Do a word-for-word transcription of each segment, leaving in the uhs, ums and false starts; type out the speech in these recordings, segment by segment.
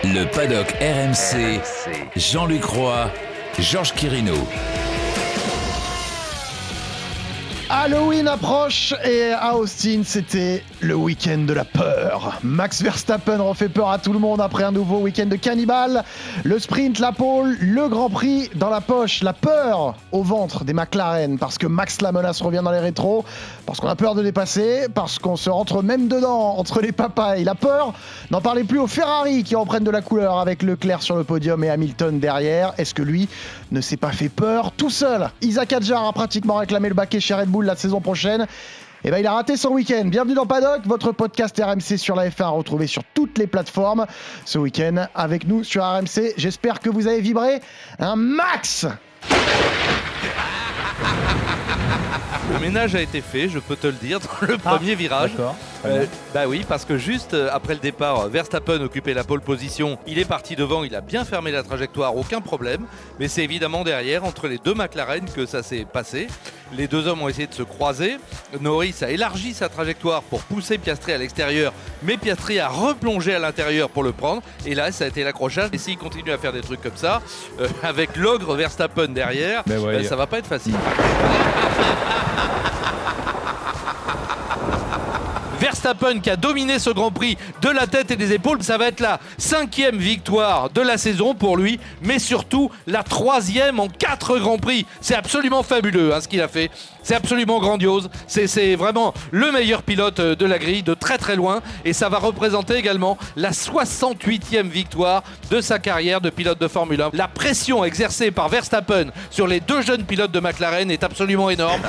Le paddock R M C, Jean-Luc Roy, Georges Quirino. Halloween approche et à Austin, c'était le week-end de la peur. Max Verstappen refait peur à tout le monde après un nouveau week-end de cannibale. Le sprint, la pole, le Grand Prix dans la poche. La peur au ventre des McLaren parce que Max la menace revient dans les rétros, parce qu'on a peur de dépasser, parce qu'on se rentre même dedans entre les papayes. La peur, n'en parlez plus aux Ferrari qui reprennent de la couleur avec Leclerc sur le podium et Hamilton derrière. Est-ce que lui ne s'est pas fait peur tout seul? Isaac Hadjar a pratiquement réclamé le baquet chez Red Bull la saison prochaine. Et ben il a raté son week-end. Bienvenue dans Paddock, votre podcast R M C sur la F un, retrouvé sur toutes les plateformes. Ce week-end, avec nous sur R M C, j'espère que vous avez vibré un max. Le ménage a été fait, je peux te le dire, dans le Ah, premier virage. D'accord. Euh, bah oui, parce que juste euh, après le départ, Verstappen occupait la pole position. Il est parti devant, il a bien fermé la trajectoire, aucun problème. Mais c'est évidemment derrière, entre les deux McLaren, que ça s'est passé. Les deux hommes ont essayé de se croiser. Norris a élargi sa trajectoire pour pousser Piastri à l'extérieur, mais Piastri a replongé à l'intérieur pour le prendre. Et là, ça a été l'accrochage. Et s'il continue à faire des trucs comme ça, euh, avec l'ogre Verstappen derrière, ouais, euh, ça va pas être facile. Verstappen qui a dominé ce Grand Prix de la tête et des épaules, ça va être la cinquième victoire de la saison pour lui, mais surtout la troisième en quatre Grands Prix. C'est absolument fabuleux hein, ce qu'il a fait, c'est absolument grandiose, c'est, c'est vraiment le meilleur pilote de la grille de très très loin, et ça va représenter également la soixante-huitième victoire de sa carrière de pilote de Formule un. La pression exercée par Verstappen sur les deux jeunes pilotes de McLaren est absolument énorme.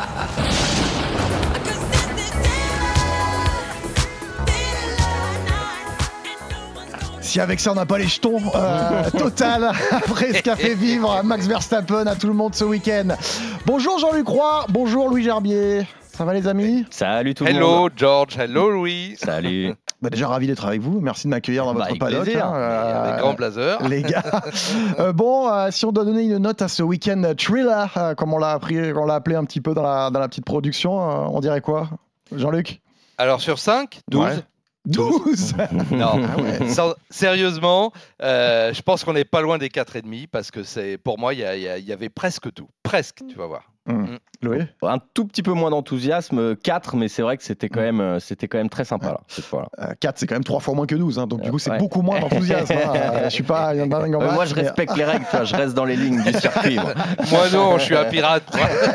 Si avec ça on n'a pas les jetons, euh, total, après ce qu'a fait vivre Max Verstappen à tout le monde ce week-end. Bonjour Jean-Luc Roy, bonjour Louis Gerbier, ça va les amis? Salut tout le Hello monde. George, hello Louis. Salut. Bah déjà ravi d'être avec vous, merci de m'accueillir dans Bah, votre avec paddock. plaisir. hein, euh, Avec grand blazer. Les gars, Euh, bon, euh, si on doit donner une note à ce week-end thriller, euh, comme on l'a, appris, on l'a appelé un petit peu dans la, dans la petite production, euh, on dirait quoi, Jean-Luc? Alors sur cinq, douze. Ouais. douze. Non, Ah ouais. Sans- sérieusement, euh, je pense qu'on n'est pas loin des quatre virgule cinq parce que c'est, pour moi, il y, a- il y a- il y avait presque tout. Presque, tu vas voir. Hum. Louis? Un tout petit peu moins d'enthousiasme, quatre, mais c'est vrai que c'était quand même, euh, c'était quand même très sympa là, cette fois-là. Euh, quatre, c'est quand même trois fois moins que douze, hein, donc du Euh, coup c'est ouais. beaucoup moins d'enthousiasme. hein. Euh, je suis pas un dingue en Euh, maths, moi je mais- respecte les règles, tu vois, je reste dans les lignes du circuit. moi. Moi non, je suis un pirate.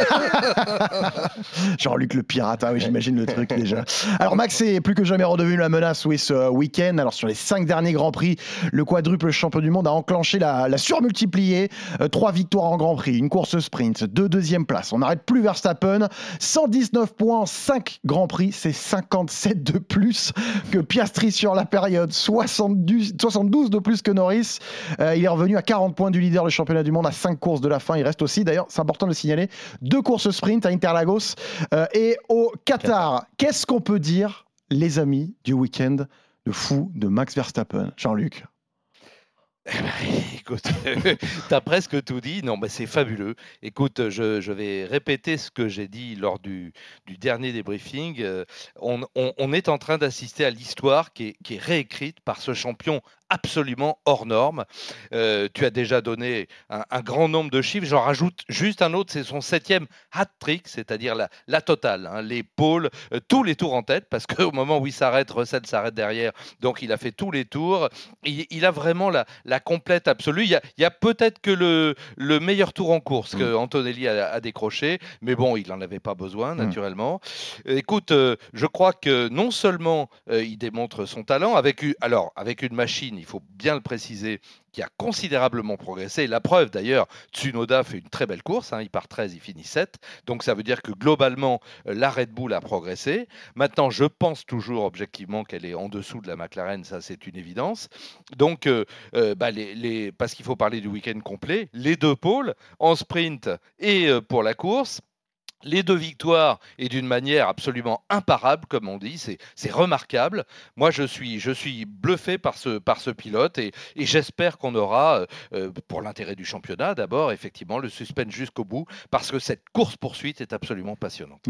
Jean-Luc le pirate, ah oui, j'imagine le truc déjà. Alors Max est plus que jamais redevenu la menace oui, ce week-end. Alors sur les cinq derniers Grands Prix, le quadruple champion du monde a enclenché la, la surmultipliée. Euh, trois victoires en Grand Prix, une course sprint, deux deuxièmes places. On n'arrête plus Verstappen. cent dix-neuf points en cinq Grands Prix, c'est cinquante-sept de plus que Piastri sur la période, soixante-douze, soixante-douze de plus que Norris. Euh, il est revenu à quarante points du leader du championnat du monde à cinq courses de la fin. Il reste aussi, d'ailleurs, c'est important de le signaler, deux courses sprint à Interlagos euh, et au Qatar. Qu'est-ce qu'on peut dire, les amis, du week-end de fou de Max Verstappen? Jean-Luc? Écoute, t'as presque tout dit. Non, mais c'est fabuleux. Écoute, je, je vais répéter ce que j'ai dit lors du, du dernier débriefing. Euh, on, on- on est en train d'assister à l'histoire qui est, qui est réécrite par ce champion absolument hors norme. Euh, tu as déjà donné un, un grand nombre de chiffres. J'en rajoute juste un autre. C'est son septième hat-trick, c'est-à-dire la, la totale. hein, les pôles, euh, tous les tours en tête, parce qu'au moment où il s'arrête, Russell s'arrête derrière. Donc, il a fait tous les tours. Il, il a vraiment la, la complète absolue. Il y a, il y a peut-être que le, le meilleur tour en course que Antonelli a, a décroché, mais bon, il n'en avait pas besoin, naturellement. Euh, Écoute, euh, je crois que non seulement euh, il démontre son talent, avec, u- alors, avec une machine, il faut bien le préciser, qui a considérablement progressé. La preuve d'ailleurs, Tsunoda fait une très belle course, hein, il part treize, il finit sept, donc ça veut dire que globalement, euh, la Red Bull a progressé. Maintenant, je pense toujours objectivement qu'elle est en dessous de la McLaren, ça c'est une évidence. Donc, euh, euh, bah, les, les- parce qu'il faut parler du week-end complet, les deux pôles, en sprint et euh, pour la course, les deux victoires et d'une manière absolument imparable, comme on dit, c'est, c'est remarquable. Moi, je suis, je suis bluffé par ce, par ce pilote et, et j'espère qu'on aura, euh, pour l'intérêt du championnat d'abord, effectivement, le suspense jusqu'au bout, parce que cette course-poursuite est absolument passionnante. Oui.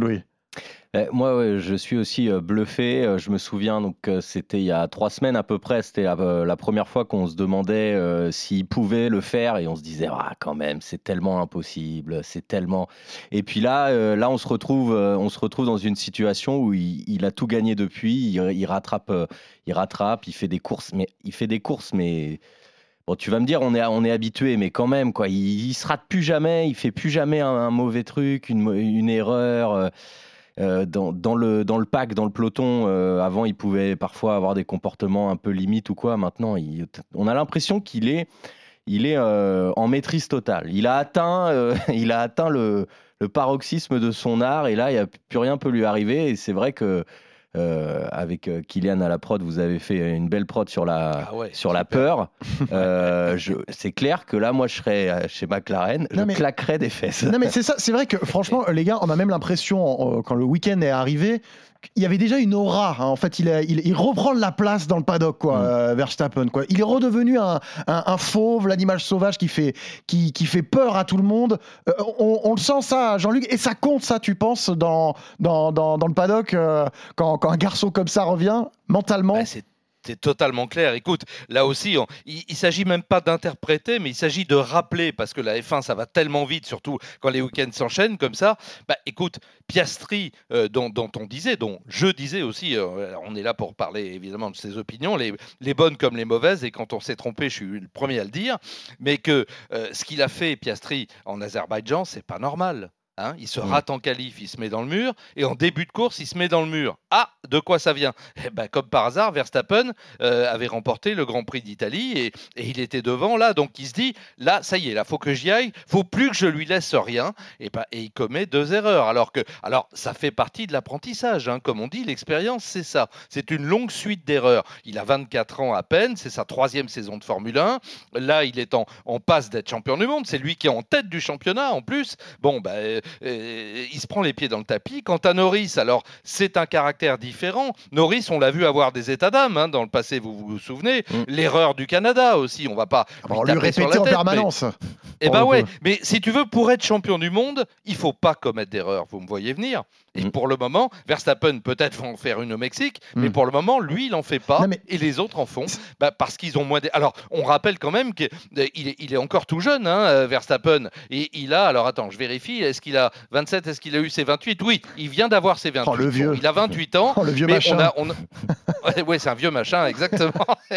Eh, moi, ouais, je suis aussi euh, bluffé. Euh, Je me souviens, donc euh, c'était il y a trois semaines à peu près. C'était euh, la première fois qu'on se demandait euh, s'il pouvait le faire, et on se disait, ah, quand même, c'est tellement impossible, c'est tellement. Et puis là, euh, là, on se retrouve, euh, on se retrouve dans une situation où il, il a tout gagné depuis. Il, il rattrape, euh, il rattrape, il fait des courses, mais il fait des courses, mais. Bon, tu vas me dire, on est, on est habitué, mais quand même, quoi. Il, il se rate plus jamais, il fait plus jamais un, un mauvais truc, une, mo- une erreur. euh, euh, dans, dans le, dans le pack, dans le peloton, euh, avant, il pouvait parfois avoir des comportements un peu limites ou quoi. Maintenant, il- on a l'impression qu'il est, il est euh, en maîtrise totale. Il a atteint, euh, il a atteint le, le paroxysme de son art, et là, il y a plus rien peut lui arriver. Et c'est vrai que euh, avec euh, Kylian à la prod, vous avez fait une belle prod sur la, Ah ouais, sur la super. peur. Euh, je- c'est clair que là, moi, je serais euh, chez McLaren, je Non, mais- claquerais des fesses. Non mais c'est ça, c'est vrai que franchement les gars, on a même l'impression euh, quand le week-end est arrivé, il y avait déjà une aura. Hein. En fait, il, a- il, il reprend de la place dans le paddock, quoi, Mm. euh, Verstappen. Quoi. Il est redevenu un, un, un fauve, l'animal sauvage qui fait, qui, qui fait peur à tout le monde. Euh, on, on le sent ça, Jean-Luc, et ça compte ça, tu penses, dans, dans, dans, dans le paddock euh, quand, quand un garçon comme ça revient mentalement. Bah, c'est c'est totalement clair. Écoute, là aussi, on- il ne s'agit même pas d'interpréter, mais il s'agit de rappeler, parce que la F un, ça va tellement vite, surtout quand les week-ends s'enchaînent comme ça. Bah, écoute, Piastri, euh, dont, dont on disait, dont je disais aussi, euh, on est là pour parler évidemment de ses opinions, les, les bonnes comme les mauvaises, et quand on s'est trompé, je suis le premier à le dire, mais que euh, ce qu'il a fait, Piastri, en Azerbaïdjan, c'est pas normal. Hein, il se Mm. rate en qualif, il se met dans le mur, et en début de course, il se met dans le mur. Ah, de quoi ça vient? Eh ben, comme par hasard, Verstappen euh, avait remporté le Grand Prix d'Italie, et, et il était devant là, donc il se dit, là, ça y est, là, faut que j'y aille, faut plus que je lui laisse rien, et, ben, et il commet deux erreurs. Alors que, alors, ça fait partie de l'apprentissage, hein, comme on dit, l'expérience, c'est ça. C'est une longue suite d'erreurs. Il a vingt-quatre ans à peine, c'est sa troisième saison de Formule un. Là, il est en, en passe d'être champion du monde, c'est lui qui est en tête du championnat en plus. Bon, ben. Euh, Euh, il se prend les pieds dans le tapis. Quant à Norris, alors c'est un caractère différent. Norris, on l'a vu avoir des états d'âme hein, dans le passé, vous vous souvenez. Mm. L'erreur du Canada aussi, on va pas Ah bah, on lui taper sur la répétait en tête, permanence. mais- Eh pour ben le ouais, coup. mais si tu veux, pour être champion du monde, il faut pas commettre d'erreurs. Vous me voyez venir. Et Mm. pour le moment, Verstappen peut-être va en faire une au Mexique, mais Mm. pour le moment, lui, il en fait pas, Non, mais- et les autres en font, bah, parce qu'ils ont moins. d'- Alors, on rappelle quand même qu'il est, il est encore tout jeune, hein, euh, Verstappen, et il a. Alors attends, je vérifie. Est-ce qu'il a vingt-sept? Est-ce qu'il a eu ses vingt-huit? Oui, il vient d'avoir ses vingt-huit. Oh, le vieux. Bon, il a vingt-huit ans. Oh, le vieux mais machin. on a, on a- Ouais, ouais, c'est un vieux machin, exactement.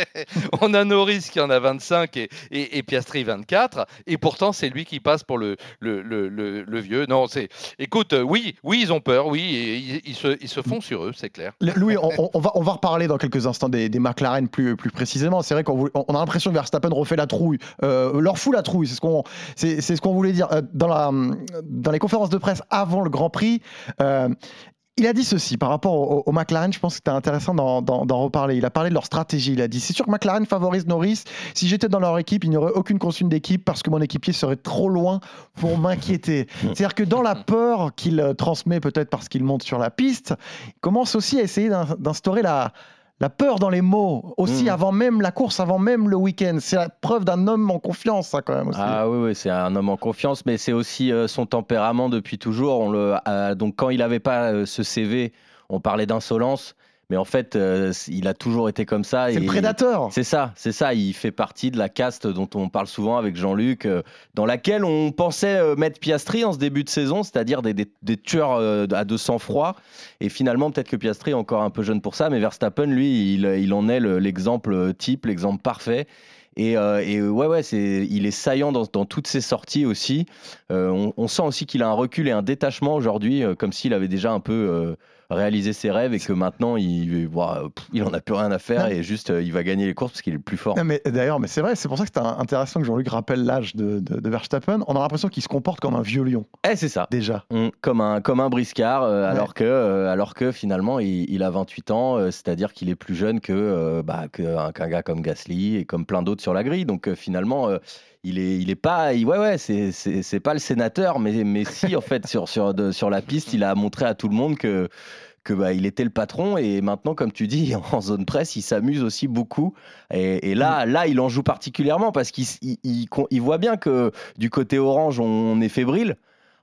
On a Norris qui en a vingt-cinq et, et, et Piastri vingt-quatre, et pourtant c'est lui qui passe pour le, le, le, le, le vieux. Non, c'est. Écoute, euh, oui, oui, ils ont peur, oui, et ils, ils se, ils se font sur eux, c'est clair. Le- Louis, on, on- on va, on va reparler dans quelques instants des, des McLaren plus, plus précisément. C'est vrai qu'on voulait- on a l'impression que Verstappen refait la trouille, euh, leur fout la trouille. C'est ce qu'on, c'est, c'est ce qu'on voulait dire Euh, dans, la, dans les conférences de presse avant le Grand Prix. euh, il a dit ceci par rapport au, au McLaren. Je pense que c'était intéressant d'en, d'en- d'en reparler. Il a parlé de leur stratégie. Il a dit c'est sûr que McLaren favorise Norris. Si j'étais dans leur équipe, il n'y aurait aucune consigne d'équipe parce que mon équipier serait trop loin pour m'inquiéter. C'est-à-dire que dans la peur qu'il euh, transmet, peut-être parce qu'il monte sur la piste, il commence aussi à essayer d'in- d'instaurer la, la peur dans les mots, aussi Mm. avant même la course, avant même le week-end. C'est la preuve d'un homme en confiance, ça, quand même. Aussi. Ah oui, oui, c'est un homme en confiance, mais c'est aussi euh, son tempérament depuis toujours. On le, euh, donc quand il n'avait pas euh, ce C V, on parlait d'insolence, mais en fait, euh, il a toujours été comme ça. C'est et- le prédateur. C'est ça, c'est ça. Il fait partie de la caste dont on parle souvent avec Jean-Luc, euh, dans laquelle on pensait euh, mettre Piastri en ce début de saison, c'est-à-dire des, des- des tueurs euh, à deux sang-froid. Et finalement, peut-être que Piastri est encore un peu jeune pour ça, mais Verstappen, lui, il, il en est le- l'exemple type, l'exemple parfait. Et, euh, et ouais, ouais, c'est, il est saillant dans, dans toutes ses sorties aussi. Euh, on, on sent aussi qu'il a un recul et un détachement aujourd'hui, euh, comme s'il avait déjà un peu euh, réalisé ses rêves et que maintenant, il, voilà, pff, il en a plus rien à faire Non. et juste, euh, il va gagner les courses parce qu'il est le plus fort. Non, mais d'ailleurs, mais c'est vrai, c'est pour ça que c'était intéressant que Jean-Luc rappelle l'âge de, de- de Verstappen. On a l'impression qu'il se comporte comme un vieux lion, Eh, c'est ça. déjà. Mm, Comme un, comme un briscard, euh, Ouais. alors, que, euh, alors que finalement il, il a vingt-huit ans, euh, c'est-à-dire qu'il est plus jeune que, euh, bah, que- qu'un gars comme Gasly et comme plein d'autres sur la grille. Donc euh, finalement, euh, il est, il est pas, il- ouais, ouais, c'est, c'est, c'est pas le sénateur, mais, mais si en fait sur, sur, de- sur la piste, il a montré à tout le monde que que bah, il était le patron, et maintenant, comme tu dis, en zone presse, il s'amuse aussi beaucoup. Et, et là, là, il en joue particulièrement parce qu'il il, il- il voit bien que du côté orange, on est fébrile.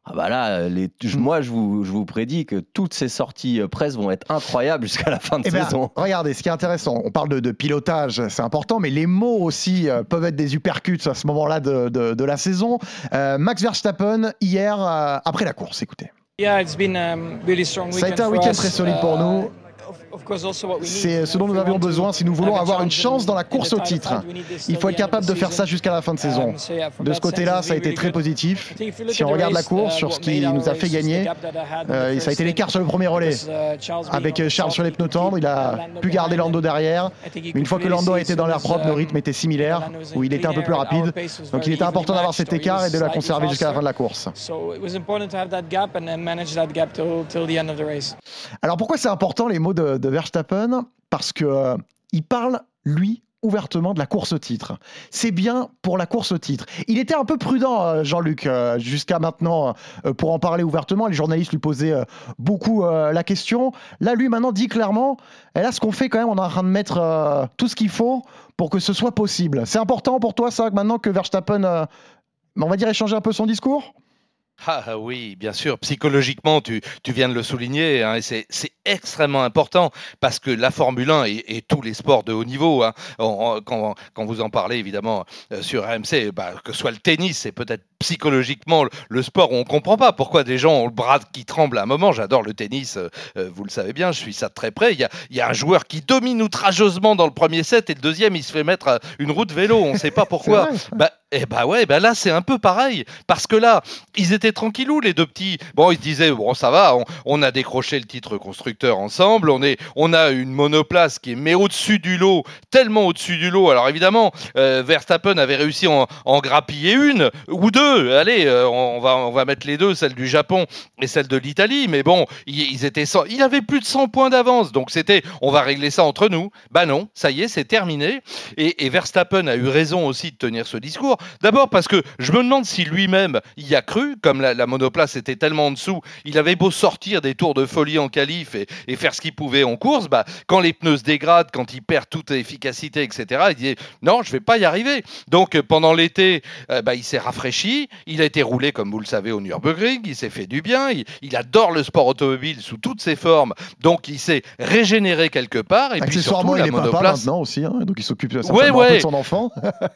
Ah bah là, les, je, moi je vous, je vous prédis que toutes ces sorties presse vont être incroyables jusqu'à la fin de eh ben, saison. Regardez, ce qui est intéressant, on parle de, de pilotage, c'est important, mais les mots aussi euh, peuvent être des uppercuts à ce moment-là de, de, de la saison. Euh, Max Verstappen, hier, euh, après la course, écoutez. Yeah, it's been, um, really strong Ça a été un week-end très solide pour nous. C'est ce dont nous avions besoin si nous voulons avoir une chance dans la course au titre. Il faut être capable de faire ça jusqu'à la fin de saison. De ce côté-là, ça a été très positif. Si on regarde la course, sur ce qui nous a fait gagner, euh, ça a été l'écart sur le premier relais. Avec Charles sur les pneus tendres, il a pu garder Lando derrière. Une fois que Lando a été dans l'air propre, nos rythmes étaient similaires, où il était un peu plus rapide. Donc il était important d'avoir cet écart et de la conserver jusqu'à la fin de la course. Alors pourquoi c'est important les mots de, de Verstappen? Parce qu'il euh, parle, lui, ouvertement de la course au titre. C'est bien pour la course au titre. Il était un peu prudent, euh, Jean-Luc, euh, jusqu'à maintenant, euh, pour en parler ouvertement. Les journalistes lui posaient euh, beaucoup euh, la question. Là, lui, maintenant, dit clairement, et là, ce qu'on fait quand même, on est en train de mettre euh, tout ce qu'il faut pour que ce soit possible. C'est important pour toi, ça, maintenant que Verstappen, euh, on va dire, échanger un peu son discours? Ah oui, bien sûr, psychologiquement, tu, tu viens de le souligner, hein, et c'est, c'est extrêmement important parce que la Formule un et, et tous les sports de haut niveau, hein, on, on, quand, quand vous en parlez évidemment euh, sur R M C, bah, que ce soit le tennis, c'est peut-être psychologiquement le, le sport où on ne comprend pas pourquoi des gens ont le bras qui tremble à un moment. J'adore le tennis, euh, vous le savez bien, je suis ça de très près. Il y a, il y a un joueur qui domine outrageusement dans le premier set et le deuxième, il se fait mettre une roue de vélo, on ne sait pas pourquoi. Bah, et bah ouais, bah là c'est un peu pareil parce que là, ils étaient tranquillous les deux petits. Bon, ils se disaient bon ça va, on, on a décroché le titre constructeur ensemble, on est, on a une monoplace qui est mais au-dessus du lot, tellement au-dessus du lot. Alors évidemment, euh, Verstappen avait réussi à en, en grappiller une ou deux. Allez, euh, on va, on va mettre les deux, celle du Japon et celle de l'Italie. Mais bon, ils, ils étaient, cent, il avait plus de cent points d'avance, donc c'était, on va régler ça entre nous. Bah non, ça y est, c'est terminé. Et, et Verstappen a eu raison aussi de tenir ce discours. D'abord parce que je me demande si lui-même y a cru, comme la, la monoplace était tellement en dessous, il avait beau sortir des tours de folie en qualif et, et faire ce qu'il pouvait en course, bah, quand les pneus se dégradent, quand il perd toute efficacité, et cetera, il dit non, je ne vais pas y arriver. Donc pendant l'été, euh, bah, il s'est rafraîchi, il a été roulé, comme vous le savez, au Nürburgring, il s'est fait du bien, il, il adore le sport automobile sous toutes ses formes, donc il s'est régénéré quelque part. Et puis surtout, il la est monoplace... papa maintenant aussi, hein, donc il s'occupe certainement ouais, ouais. un peu de son enfant.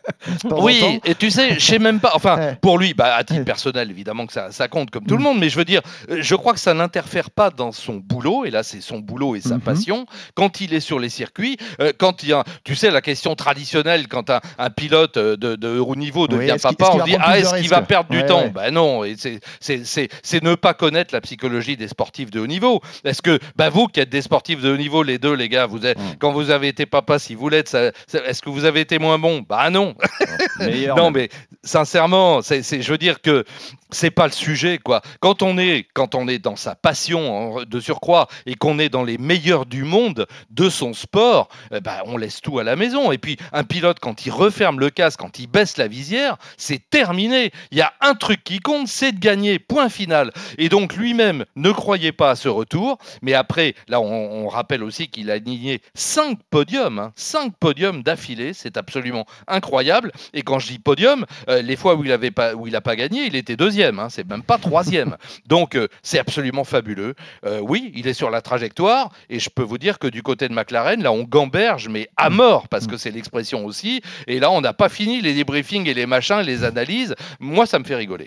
Oui, et tu sais, je sais même pas, enfin, ouais. pour lui, bah, à titre personnel, évidemment que ça, ça compte comme tout mmh. le monde, mais je veux dire, je crois que ça n'interfère pas dans son boulot, et là c'est son boulot et sa mmh. passion, quand il est sur les circuits, euh, quand il y a, tu sais, la question traditionnelle, quand un, un pilote de, de haut niveau devient oui, papa, on dit, ah, est-ce qu'il va perdre du ouais, temps ouais. Ben non, et c'est, c'est, c'est, c'est ne pas connaître la psychologie des sportifs de haut niveau. Est-ce que, bah, vous qui êtes des sportifs de haut niveau, les deux, les gars, vous êtes, mmh. quand vous avez été papa, si vous l'êtes, ça, ça, est-ce que vous avez été moins bon? Bah non. Meilleur, non, mais sincèrement, c'est, c'est, je veux dire que c'est pas le sujet, quoi. Quand on est, quand on est dans sa passion de surcroît et qu'on est dans les meilleurs du monde de son sport, eh ben, on laisse tout à la maison. Et puis, un pilote, quand il referme le casque, quand il baisse la visière, c'est terminé. Il y a un truc qui compte, c'est de gagner, point final. Et donc, lui-même ne croyait pas à ce retour. Mais après, là, on, on rappelle aussi qu'il a aligné cinq podiums, hein, cinq podiums d'affilée. C'est absolument incroyable. Et quand je dis podium, euh, les fois où il avait pas, où il n'a pas gagné, il était deuxième, hein, c'est même pas troisième. Donc euh, c'est absolument fabuleux. Euh, oui, il est sur la trajectoire et je peux vous dire que du côté de McLaren, là on gamberge mais à mort parce que c'est l'expression aussi. Et là on n'a pas fini les débriefings et les machins, les analyses. Moi ça me fait rigoler.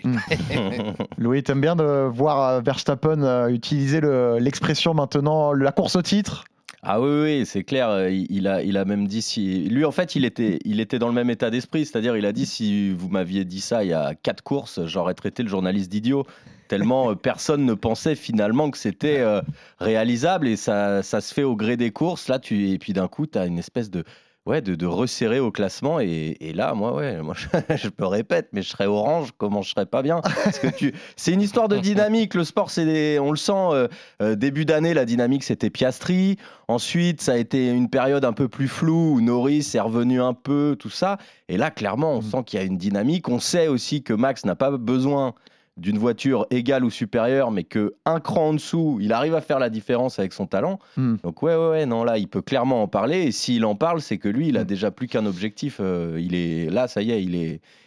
Louis, t'aimes bien de voir Verstappen utiliser le, l'expression maintenant la course au titre? Ah oui, oui, c'est clair. Il a, il a même dit si lui, en fait, il était, il était dans le même état d'esprit. C'est-à-dire, il a dit si vous m'aviez dit ça il y a quatre courses, j'aurais traité le journaliste d'idiot. Tellement euh, personne ne pensait finalement que c'était euh, réalisable et ça, ça se fait au gré des courses. Là, tu et puis d'un coup, tu as une espèce de Ouais, de, de resserrer au classement et, et là, moi, ouais, moi, je, je me répète, mais je serais orange, comment je serais pas bien parce que tu, c'est une histoire de dynamique. Le sport, c'est des, on le sent. Euh, euh, début d'année, la dynamique, c'était Piastri. Ensuite, ça a été une période un peu plus floue où Norris est revenu un peu, tout ça. Et là, clairement, on sent qu'il y a une dynamique. On sait aussi que Max n'a pas besoin d'une voiture égale ou supérieure, mais qu'un cran en dessous, il arrive à faire la différence avec son talent. Mm. Donc ouais, ouais, ouais, non, là, il peut clairement en parler. Et s'il en parle, c'est que lui, il a mm. déjà plus qu'un objectif. Euh, il est là, ça y est, il est,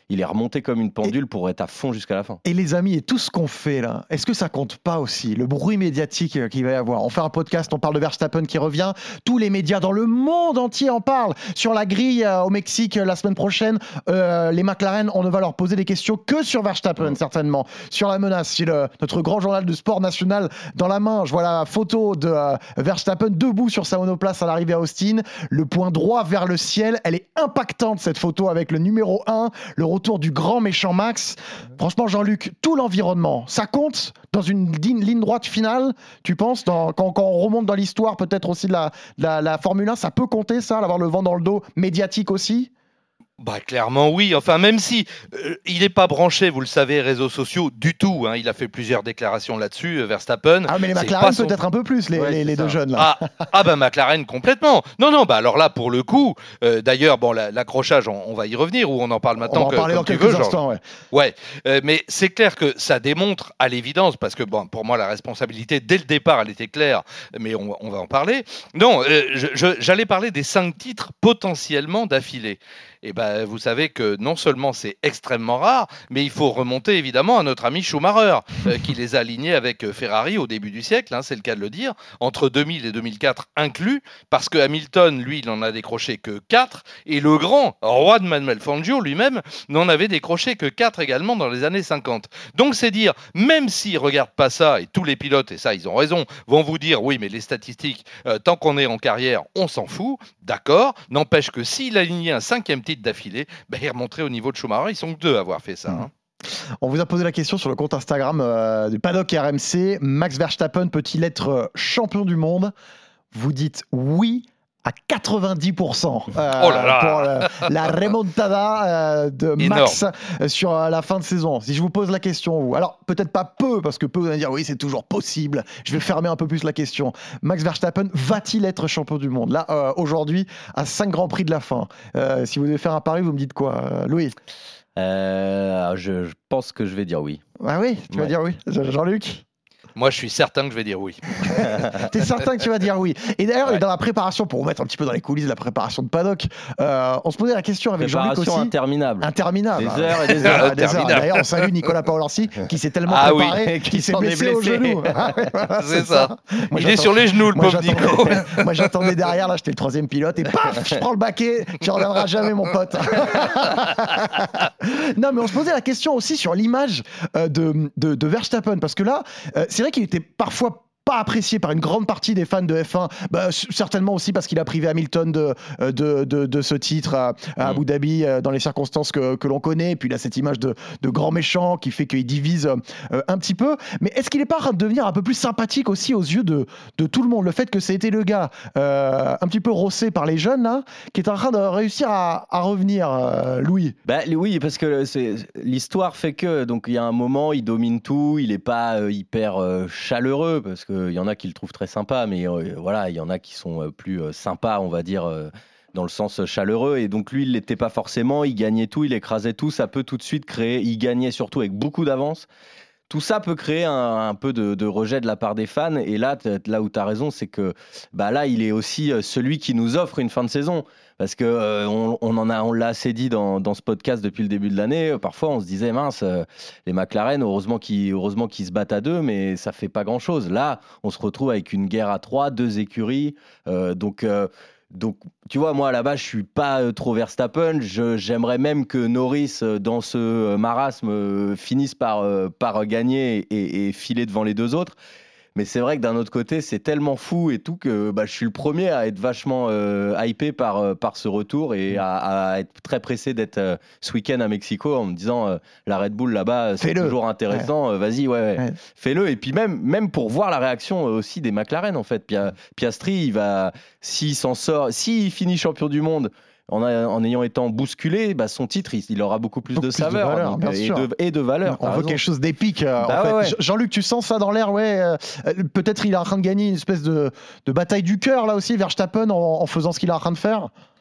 il est remonté comme une pendule et, pour être à fond jusqu'à la fin. Et les amis, et tout ce qu'on fait là, est-ce que ça compte pas aussi le bruit médiatique qu'il va y avoir? On fait un podcast, on parle de Verstappen qui revient, tous les médias dans le monde entier en parlent. Sur la grille euh, au Mexique euh, la semaine prochaine, euh, les McLaren, on ne va leur poser des questions que sur Verstappen, mmh. certainement. Sur la menace, si le, notre grand journal de sport national dans la main, je vois la photo de euh, Verstappen debout sur sa monoplace à l'arrivée à Austin, le point droit vers le ciel, elle est impactante cette photo avec le numéro un, le retour du grand méchant Max. Franchement, Jean-Luc, tout l'environnement, ça compte dans une ligne, ligne droite finale, tu penses, dans, quand, quand on remonte dans l'histoire, peut-être aussi de la, de la, la Formule un, ça peut compter ça, d'avoir le vent dans le dos, médiatique aussi? Bah clairement oui, enfin même si euh, il n'est pas branché, vous le savez, réseaux sociaux du tout, hein. Il a fait plusieurs déclarations là-dessus, Verstappen. Ah mais les McLaren son... peut-être un peu plus, les, ouais, les, les deux jeunes là. Ah, ah bah McLaren complètement. Non non, bah alors là pour le coup, euh, d'ailleurs bon la, l'accrochage, on, on va y revenir ou on en parle maintenant. On va en que, parler dans quelques veux, instants, genre... ouais. Ouais, euh, mais c'est clair que ça démontre à l'évidence, parce que bon pour moi la responsabilité dès le départ elle était claire, mais on, on va en parler. Non, euh, je, je, j'allais parler des cinq titres potentiellement d'affilée. Et ben, vous savez que non seulement c'est extrêmement rare, mais il faut remonter évidemment à notre ami Schumacher, euh, qui les a alignés avec Ferrari au début du siècle, hein, c'est le cas de le dire, entre deux mille et deux mille quatre inclus, parce que Hamilton, lui, il n'en a décroché que quatre, et le grand Juan Manuel Fangio lui-même n'en avait décroché que quatre également dans les années cinquante. Donc c'est dire, même s'ils ne regardent pas ça, et tous les pilotes, et ça ils ont raison, vont vous dire, oui mais les statistiques, euh, tant qu'on est en carrière, on s'en fout, d'accord, n'empêche que s'il alignait un cinquième titre d'affilée, bah, il remonterait au niveau de Schumacher. Ils sont que deux à avoir fait ça. Hein. On vous a posé la question sur le compte Instagram euh, du Paddock R M C. Max Verstappen peut-il être champion du monde? Vous dites oui à quatre-vingt-dix pour cent euh, oh là là. pour le, la remontada euh, de Max euh, sur euh, la fin de saison. Si je vous pose la question, vous, alors peut-être pas peu, parce que peu vous allez dire oui c'est toujours possible, je vais fermer un peu plus la question. Max Verstappen va-t-il être champion du monde? Là, euh, aujourd'hui, à cinq grands prix de la fin. Euh, si vous devez faire un pari, vous me dites quoi, euh, Louis? euh, je, je pense que je vais dire oui. Ah oui, tu ouais. vas dire oui. Jean-Luc? Moi, je suis certain que je vais dire oui. T'es certain que tu vas dire oui. Et d'ailleurs, ouais. dans la préparation, pour vous mettre un petit peu dans les coulisses de la préparation de Paddock, euh, on se posait la question avec Jean-Luc aussi. interminable. Interminable. Des heures et des heures. des heures. D'ailleurs, on salue Nicolas Paolorsi, qui s'est tellement ah préparé, oui. qui, qui s'est blessé, blessé au genou. Ah ouais, voilà, c'est, c'est ça. ça. Moi, Il est sur les genoux, le pauvre Nico. Moi, j'attendais derrière, là, j'étais le troisième pilote, et paf, je prends le baquet, tu reviendras jamais, mon pote. Non, mais on se posait la question aussi sur l'image de, de, de Verstappen, parce que là, c'est vrai qu'il était parfois pas apprécié par une grande partie des fans de F un, bah, certainement aussi parce qu'il a privé Hamilton de, de, de, de ce titre à, à Abu Dhabi dans les circonstances que, que l'on connaît, et puis il a cette image de, de grand méchant qui fait qu'il divise euh, un petit peu, mais est-ce qu'il n'est pas en train de devenir un peu plus sympathique aussi aux yeux de, de tout le monde, le fait que ça a été le gars euh, un petit peu rossé par les jeunes là, qui est en train de réussir à, à revenir, euh, Louis? Bah, oui, parce que c'est, l'histoire fait que, donc il y a un moment, il domine tout, il n'est pas euh, hyper euh, chaleureux, parce que il y en a qui le trouvent très sympa, mais euh, voilà, il y en a qui sont euh, plus euh, sympas, on va dire, euh, dans le sens chaleureux. Et donc lui, il l'était pas forcément. Il gagnait tout, il écrasait tout. Ça peut tout de suite créer. Il gagnait surtout avec beaucoup d'avance. Tout ça peut créer un, un peu de, de rejet de la part des fans. Et là, là où tu as raison, c'est que bah là, il est aussi celui qui nous offre une fin de saison. Parce que euh, on, on en a, on l'a assez dit dans, dans ce podcast depuis le début de l'année. Parfois, on se disait mince, euh, les McLaren, heureusement qu'ils, heureusement qu'ils se battent à deux, mais ça fait pas grand-chose. Là, on se retrouve avec une guerre à trois, deux écuries. Euh, donc, euh, donc, tu vois, moi à la base, je suis pas euh, trop Verstappen. Je, j'aimerais même que Norris, euh, dans ce euh, marasme, euh, finisse par euh, par gagner et, et filer devant les deux autres. Mais c'est vrai que d'un autre côté, c'est tellement fou et tout que bah, je suis le premier à être vachement euh, hypé par, euh, par ce retour et à, à être très pressé d'être euh, ce week-end à Mexico en me disant euh, la Red Bull là-bas, c'est Fais-le. toujours intéressant. Ouais. Euh, vas-y, ouais, ouais. ouais, fais-le. Et puis même, même pour voir la réaction euh, aussi des McLaren, en fait. Pia, Piastri, il va, s'il s'en sort, s'il finit champion du monde, En, a, en ayant été bousculé, bah son titre, il, il aura beaucoup plus beaucoup de plus saveur de valeur, donc, et, de, et de valeur. On veut raison. quelque chose d'épique. Euh, bah en fait. ouais, ouais. Jean-Luc, tu sens ça dans l'air, ouais. Euh, peut-être il est en train de gagner une espèce de, de bataille du cœur là aussi, Verstappen, en, en faisant ce qu'il est en train de faire.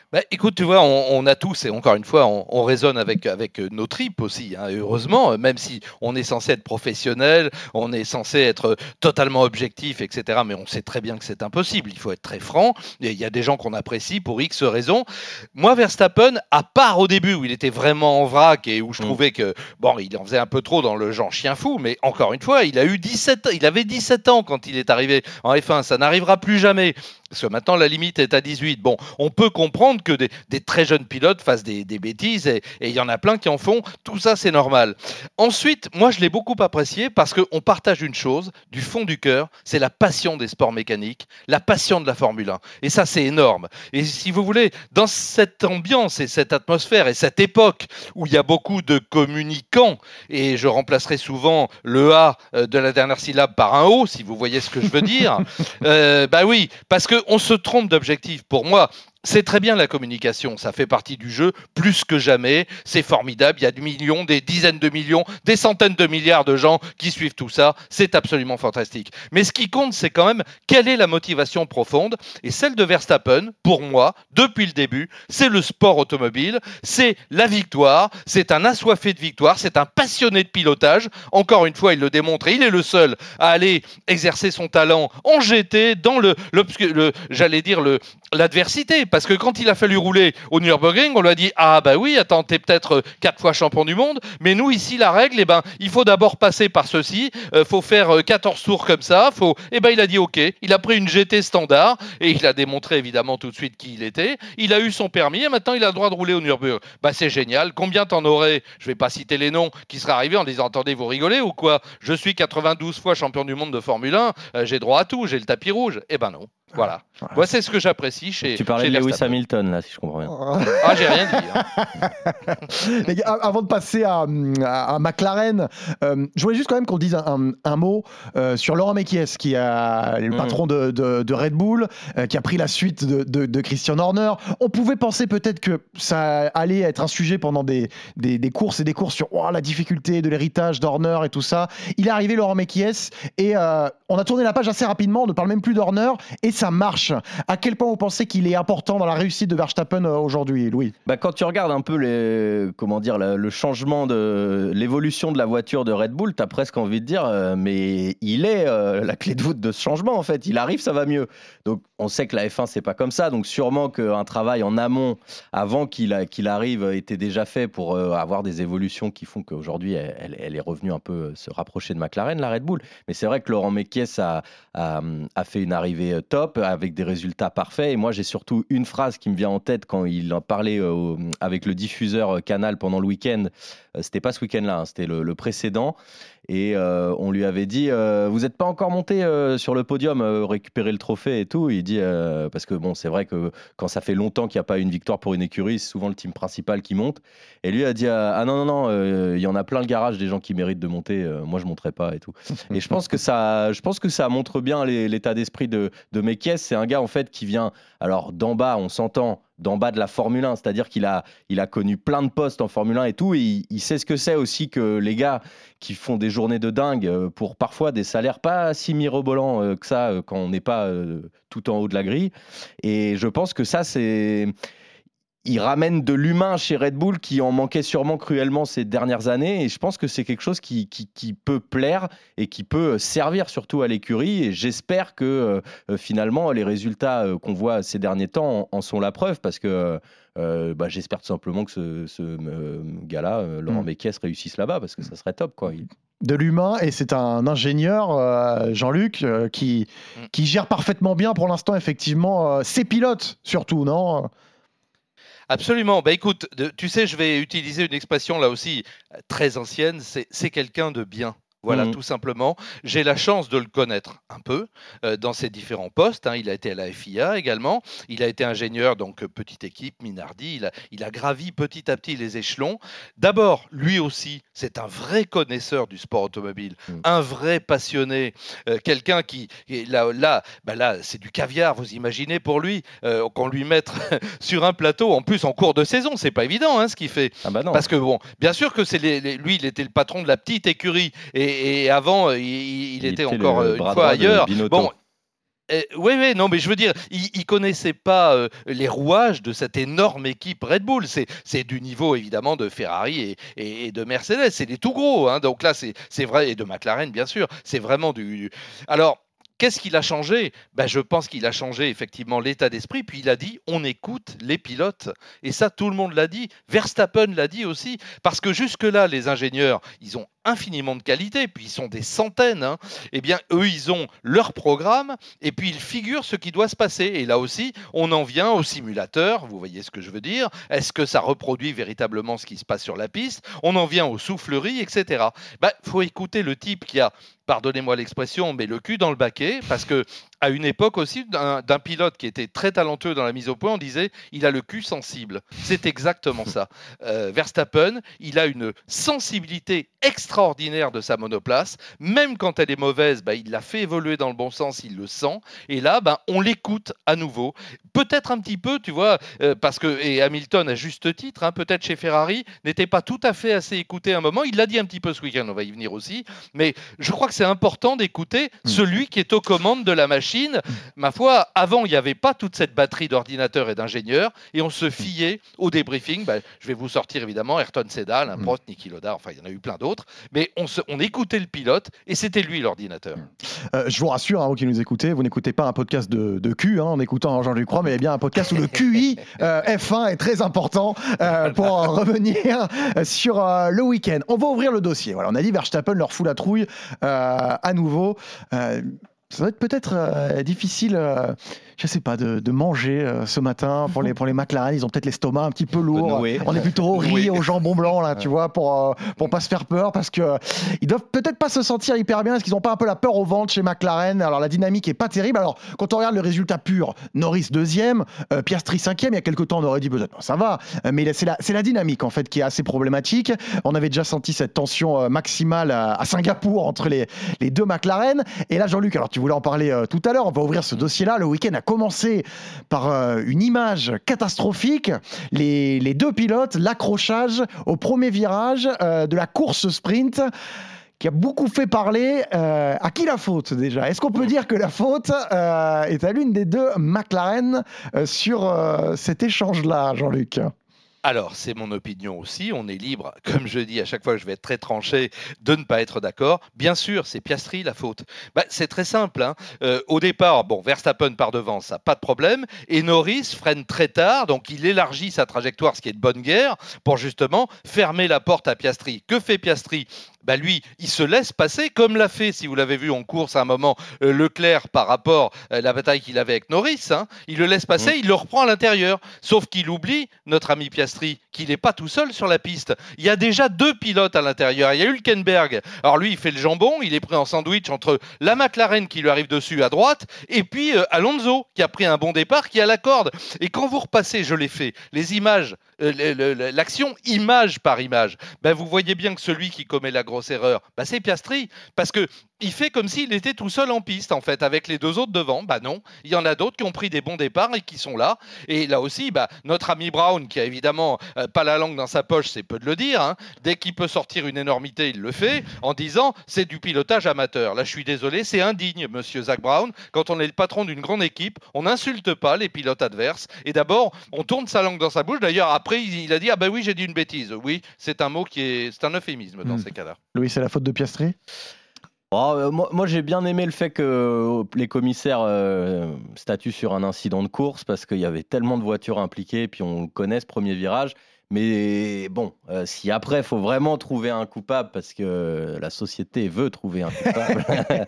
Bah, écoute, tu vois, on, on a tous, et encore une fois, on, on raisonne avec, avec nos tripes aussi, hein, heureusement, même si on est censé être professionnel, on est censé être totalement objectif, et cetera. Mais on sait très bien que c'est impossible, il faut être très franc, et il y a des gens qu'on apprécie pour X raisons. Moi, Verstappen, à part au début où il était vraiment en vrac et où je trouvais que, bon, il en faisait un peu trop dans le genre chien fou, mais encore une fois, il a eu dix-sept, il avait dix-sept ans quand il est arrivé en F un, ça n'arrivera plus jamais. Parce que maintenant, la limite est à dix-huit. Bon, on peut comprendre que des, des très jeunes pilotes fassent des, des bêtises et il y en a plein qui en font. Tout ça, c'est normal. Ensuite, moi, je l'ai beaucoup apprécié parce qu'on partage une chose du fond du cœur, c'est la passion des sports mécaniques, la passion de la Formule un. Et ça, c'est énorme. Et si vous voulez, dans cette ambiance et cette atmosphère et cette époque où il y a beaucoup de communicants, et je remplacerai souvent le A de la dernière syllabe par un O, si vous voyez ce que je veux dire, euh, bah oui, parce que on se trompe d'objectif. Pour moi, c'est très bien la communication, ça fait partie du jeu plus que jamais, c'est formidable, il y a des millions, des dizaines de millions, des centaines de milliards de gens qui suivent tout ça, c'est absolument fantastique. Mais ce qui compte, c'est quand même quelle est la motivation profonde, et celle de Verstappen, pour moi, depuis le début, c'est le sport automobile, c'est la victoire, c'est un assoiffé de victoire, c'est un passionné de pilotage, encore une fois, il le démontre, et il est le seul à aller exercer son talent en G T, dans le, le j'allais dire, le, l'adversité. Parce que quand il a fallu rouler au Nürburgring, on lui a dit « Ah bah oui, attends, t'es peut-être quatre fois champion du monde, mais nous ici, la règle, eh ben, il faut d'abord passer par ceci, il euh, faut faire quatorze tours comme ça. » Faut... Eh ben, il a dit « Ok ». Il a pris une G T standard et il a démontré évidemment tout de suite qui il était. Il a eu son permis et maintenant il a le droit de rouler au Nürburgring. Bah, c'est génial. Combien t'en aurais, je vais pas citer les noms, qui seraient arrivés en disant « Attendez, vous rigolez ou quoi? Je suis quatre-vingt-douze fois champion du monde de Formule un, euh, j'ai droit à tout, j'ai le tapis rouge. » Eh ben non. Voilà. Ouais. Moi, c'est ce que j'apprécie chez. Tu parlais chez de Lewis Hamilton, là, si je comprends bien. Ah, j'ai rien dit. Hein. Les gars, avant de passer à, à, à McLaren, euh, je voulais juste quand même qu'on dise un, un mot euh, sur Laurent Mekies, qui est le mmh. patron de, de, de Red Bull, euh, qui a pris la suite de, de, de Christian Horner. On pouvait penser peut-être que ça allait être un sujet pendant des, des, des courses et des courses sur oh, la difficulté de l'héritage d'Horner et tout ça. Il est arrivé, Laurent Mekies, et euh, on a tourné la page assez rapidement. On ne parle même plus d'Horner, et ça marche. À quel point vous pensez qu'il est important dans la réussite de Verstappen aujourd'hui, Louis? Bah, quand tu regardes un peu les, comment dire, la, le changement de l'évolution de la voiture de Red Bull, tu as presque envie de dire euh, mais il est euh, la clé de voûte de ce changement en fait. Il arrive, ça va mieux. Donc on sait que la F un c'est pas comme ça. Donc sûrement qu'un travail en amont avant qu'il, a, qu'il arrive était déjà fait pour euh, avoir des évolutions qui font qu'aujourd'hui elle, elle est revenue un peu se rapprocher de McLaren, la Red Bull. Mais c'est vrai que Laurent Mekies a, a, a fait une arrivée top avec des résultats parfaits. Et moi, j'ai surtout une phrase qui me vient en tête quand il en parlait euh, avec le diffuseur Canal pendant le week-end. Euh, c'était pas ce week-end-là, hein, c'était le, le précédent. Et euh, on lui avait dit euh, vous n'êtes pas encore monté euh, sur le podium euh, récupérer le trophée et tout. Il dit euh, parce que bon, c'est vrai que quand ça fait longtemps qu'il n'y a pas une victoire pour une écurie, c'est souvent le team principal qui monte. Et lui a dit ah non non non, il euh, y en a plein le garage des gens qui méritent de monter. Euh, moi, je monterai pas et tout. Et je pense que ça, je pense que ça montre bien les, l'état d'esprit de, de Mekies. C'est un gars en fait qui vient alors d'en bas, on s'entend. D'en bas de la Formule un, c'est-à-dire qu'il a, il a connu plein de postes en Formule un et tout, et il, il sait ce que c'est aussi que les gars qui font des journées de dingue pour parfois des salaires pas si mirobolants que ça quand on n'est pas tout en haut de la grille. Et je pense que ça, c'est... Il ramène de l'humain chez Red Bull qui en manquait sûrement cruellement ces dernières années, et je pense que c'est quelque chose qui, qui, qui peut plaire et qui peut servir surtout à l'écurie, et j'espère que euh, finalement les résultats euh, qu'on voit ces derniers temps en, en sont la preuve, parce que euh, bah, j'espère tout simplement que ce, ce euh, gars-là, euh, Laurent mmh. Mekies, réussisse là-bas, parce que ça serait top, quoi. Il... De l'humain, et c'est un ingénieur, euh, Jean-Luc, euh, qui, mmh. qui gère parfaitement bien pour l'instant effectivement euh, ses pilotes surtout, non ? Absolument. Bah écoute, de, tu sais, je vais utiliser une expression là aussi très ancienne, c'est, c'est quelqu'un de bien. Voilà, mmh. tout simplement. J'ai la chance de le connaître un peu euh, dans ses différents postes. Hein. Il a été à la F I A également. Il a été ingénieur, donc euh, petite équipe, Minardi. Il a, il a gravi petit à petit les échelons. D'abord, lui aussi, c'est un vrai connaisseur du sport automobile, mmh. un vrai passionné, euh, quelqu'un qui, là, là, bah là, c'est du caviar, vous imaginez, pour lui, euh, qu'on lui mette sur un plateau, en plus en cours de saison, c'est pas évident hein, ce qu'il fait. Ah bah non. Parce que bon, bien sûr que c'est les, les, lui, il était le patron de la petite écurie et Et avant, il, il, il était encore une fois ailleurs. Bon, oui, oui, non, mais je veux dire, il ne connaissait pas euh, les rouages de cette énorme équipe Red Bull. C'est, c'est du niveau, évidemment, de Ferrari et, et, et de Mercedes. C'est des tout gros. Hein. Donc là, c'est, c'est vrai, et de McLaren, bien sûr. C'est vraiment du... Alors, qu'est-ce qu'il a changé ? Ben, je pense qu'il a changé effectivement l'état d'esprit, puis il a dit on écoute les pilotes. Et ça, tout le monde l'a dit. Verstappen l'a dit aussi, parce que jusque-là, les ingénieurs, ils ont infiniment de qualité, puis ils sont des centaines. Hein. Eh bien, eux, ils ont leur programme, et puis ils figurent ce qui doit se passer. Et là aussi, on en vient au simulateur, vous voyez ce que je veux dire ? Est-ce que ça reproduit véritablement ce qui se passe sur la piste ? On en vient aux souffleries, et cetera. Ben, faut écouter le type qui a, pardonnez-moi l'expression, mais le cul dans le baquet, parce que à une époque aussi, d'un, d'un pilote qui était très talentueux dans la mise au point, on disait il a le cul sensible. C'est exactement ça. Euh, Verstappen, il a une sensibilité extraordinaire de sa monoplace. Même quand elle est mauvaise, bah, il l'a fait évoluer dans le bon sens, il le sent. Et là, bah, on l'écoute à nouveau. Peut-être un petit peu, tu vois, euh, parce que, et Hamilton, à juste titre, hein, peut-être chez Ferrari, n'était pas tout à fait assez écouté à un moment. Il l'a dit un petit peu ce week-end, on va y venir aussi. Mais je crois que c'est important d'écouter mmh. celui qui est aux commandes de la machine. Ma foi, avant, il n'y avait pas toute cette batterie d'ordinateurs et d'ingénieurs, et on se fiait au débriefing. Ben, je vais vous sortir évidemment Ayrton Senna, Alain Prost, Niki Lauda, enfin il y en a eu plein d'autres, mais on, se, on écoutait le pilote, et c'était lui l'ordinateur. Euh, je vous rassure, hein, vous qui nous écoutez, vous n'écoutez pas un podcast de, de Q, hein, en écoutant Jean-Luc Roy, mais bien un podcast où le Q I euh, F un est très important euh, pour revenir sur euh, le week-end. On va ouvrir le dossier. Voilà, on a dit Verstappen leur fout la trouille euh, à nouveau. Euh, Ça va être peut-être euh, difficile, euh, je sais pas, de, de manger euh, ce matin pour les, pour les McLaren. Ils ont peut-être l'estomac un petit peu lourd. On est plutôt au riz, au jambon blanc, là, tu vois, pour, euh, pour pas se faire peur, parce que euh, ils doivent peut-être pas se sentir hyper bien. Est-ce qu'ils ont pas un peu la peur au ventre chez McLaren ? Alors, la dynamique est pas terrible. Alors, quand on regarde le résultat pur, Norris deuxième, euh, Piastri cinquième, il y a quelques temps, on aurait dit peut-être, bon, ça va. Mais c'est la, c'est la dynamique, en fait, qui est assez problématique. On avait déjà senti cette tension euh, maximale à, à Singapour entre les, les deux McLaren. Et là, Jean-Luc, alors tu voulais en parler euh, tout à l'heure, on va ouvrir ce dossier-là. Le week-end a commencé par euh, une image catastrophique. Les, les deux pilotes, l'accrochage au premier virage euh, de la course sprint, qui a beaucoup fait parler. Euh, à qui la faute déjà ? Est-ce qu'on peut dire que la faute euh, est à l'une des deux McLaren euh, sur euh, cet échange-là, Jean-Luc ? Alors, c'est mon opinion aussi, on est libre, comme je dis à chaque fois, je vais être très tranché, de ne pas être d'accord. Bien sûr, c'est Piastri la faute. Bah, c'est très simple. Hein. Euh, au départ, bon, Verstappen part devant, ça, pas de problème. Et Norris freine très tard, donc il élargit sa trajectoire, ce qui est de bonne guerre, pour justement fermer la porte à Piastri. Que fait Piastri ? Bah lui, il se laisse passer, comme l'a fait, si vous l'avez vu en course à un moment, euh, Leclerc par rapport à la bataille qu'il avait avec Norris. Hein. Il le laisse passer, mmh. il le reprend à l'intérieur. Sauf qu'il oublie, notre ami Piastri, qu'il n'est pas tout seul sur la piste. Il y a déjà deux pilotes à l'intérieur. Il y a Hülkenberg. Alors lui, il fait le jambon, il est pris en sandwich entre la McLaren qui lui arrive dessus à droite, et puis euh, Alonso, qui a pris un bon départ, qui a la corde. Et quand vous repassez, je l'ai fait, les images, euh, le, le, l'action image par image, ben vous voyez bien que celui qui commet la grosse erreur, bah c'est Piastri, parce que il fait comme s'il était tout seul en piste en fait, avec les deux autres devant. Bah non, il y en a d'autres qui ont pris des bons départs et qui sont là. Et là aussi, bah, notre ami Brown, qui a évidemment euh, pas la langue dans sa poche, c'est peu de le dire, hein. Dès qu'il peut sortir une énormité, il le fait, en disant c'est du pilotage amateur. Là, je suis désolé, c'est indigne, monsieur Zak Brown. Quand on est le patron d'une grande équipe, on n'insulte pas les pilotes adverses. Et d'abord, on tourne sa langue dans sa bouche. D'ailleurs, après, il a dit ah ben oui, j'ai dit une bêtise. Oui, c'est un mot qui est, c'est un euphémisme dans mmh. ces cas-là. Louis, c'est la faute de Piastri ? Oh, euh, moi, moi, j'ai bien aimé le fait que euh, les commissaires euh, statuent sur un incident de course, parce qu'il y avait tellement de voitures impliquées, puis on connaît ce premier virage. Mais bon, euh, si après, il faut vraiment trouver un coupable, parce que la société veut trouver un coupable,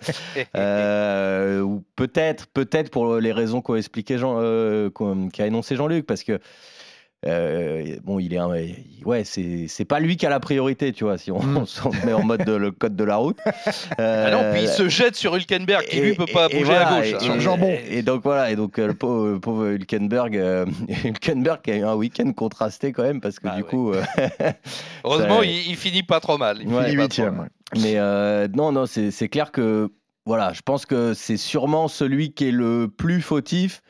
euh, ou peut-être, peut-être pour les raisons qu'a expliqué Jean, euh, qu'a énoncé Jean-Luc, parce que Euh, bon, il est un, ouais, c'est c'est pas lui qui a la priorité, tu vois, si on, mm. on met en mode de, le code de la route. Euh, ah non, puis il se jette sur Hülkenberg qui et, lui peut pas et, bouger et voilà, à gauche, et, sur le jambon. Et, et donc voilà, et donc le pauvre, pauvre Hülkenberg, euh, Hülkenberg qui a eu un week-end contrasté quand même, parce que ah, du ouais. coup, euh, heureusement, ça, il, il finit pas trop mal. Il ouais, finit pas trop mal. Mais euh, non, non, c'est c'est clair que voilà, je pense que c'est sûrement celui qui est le plus fautif.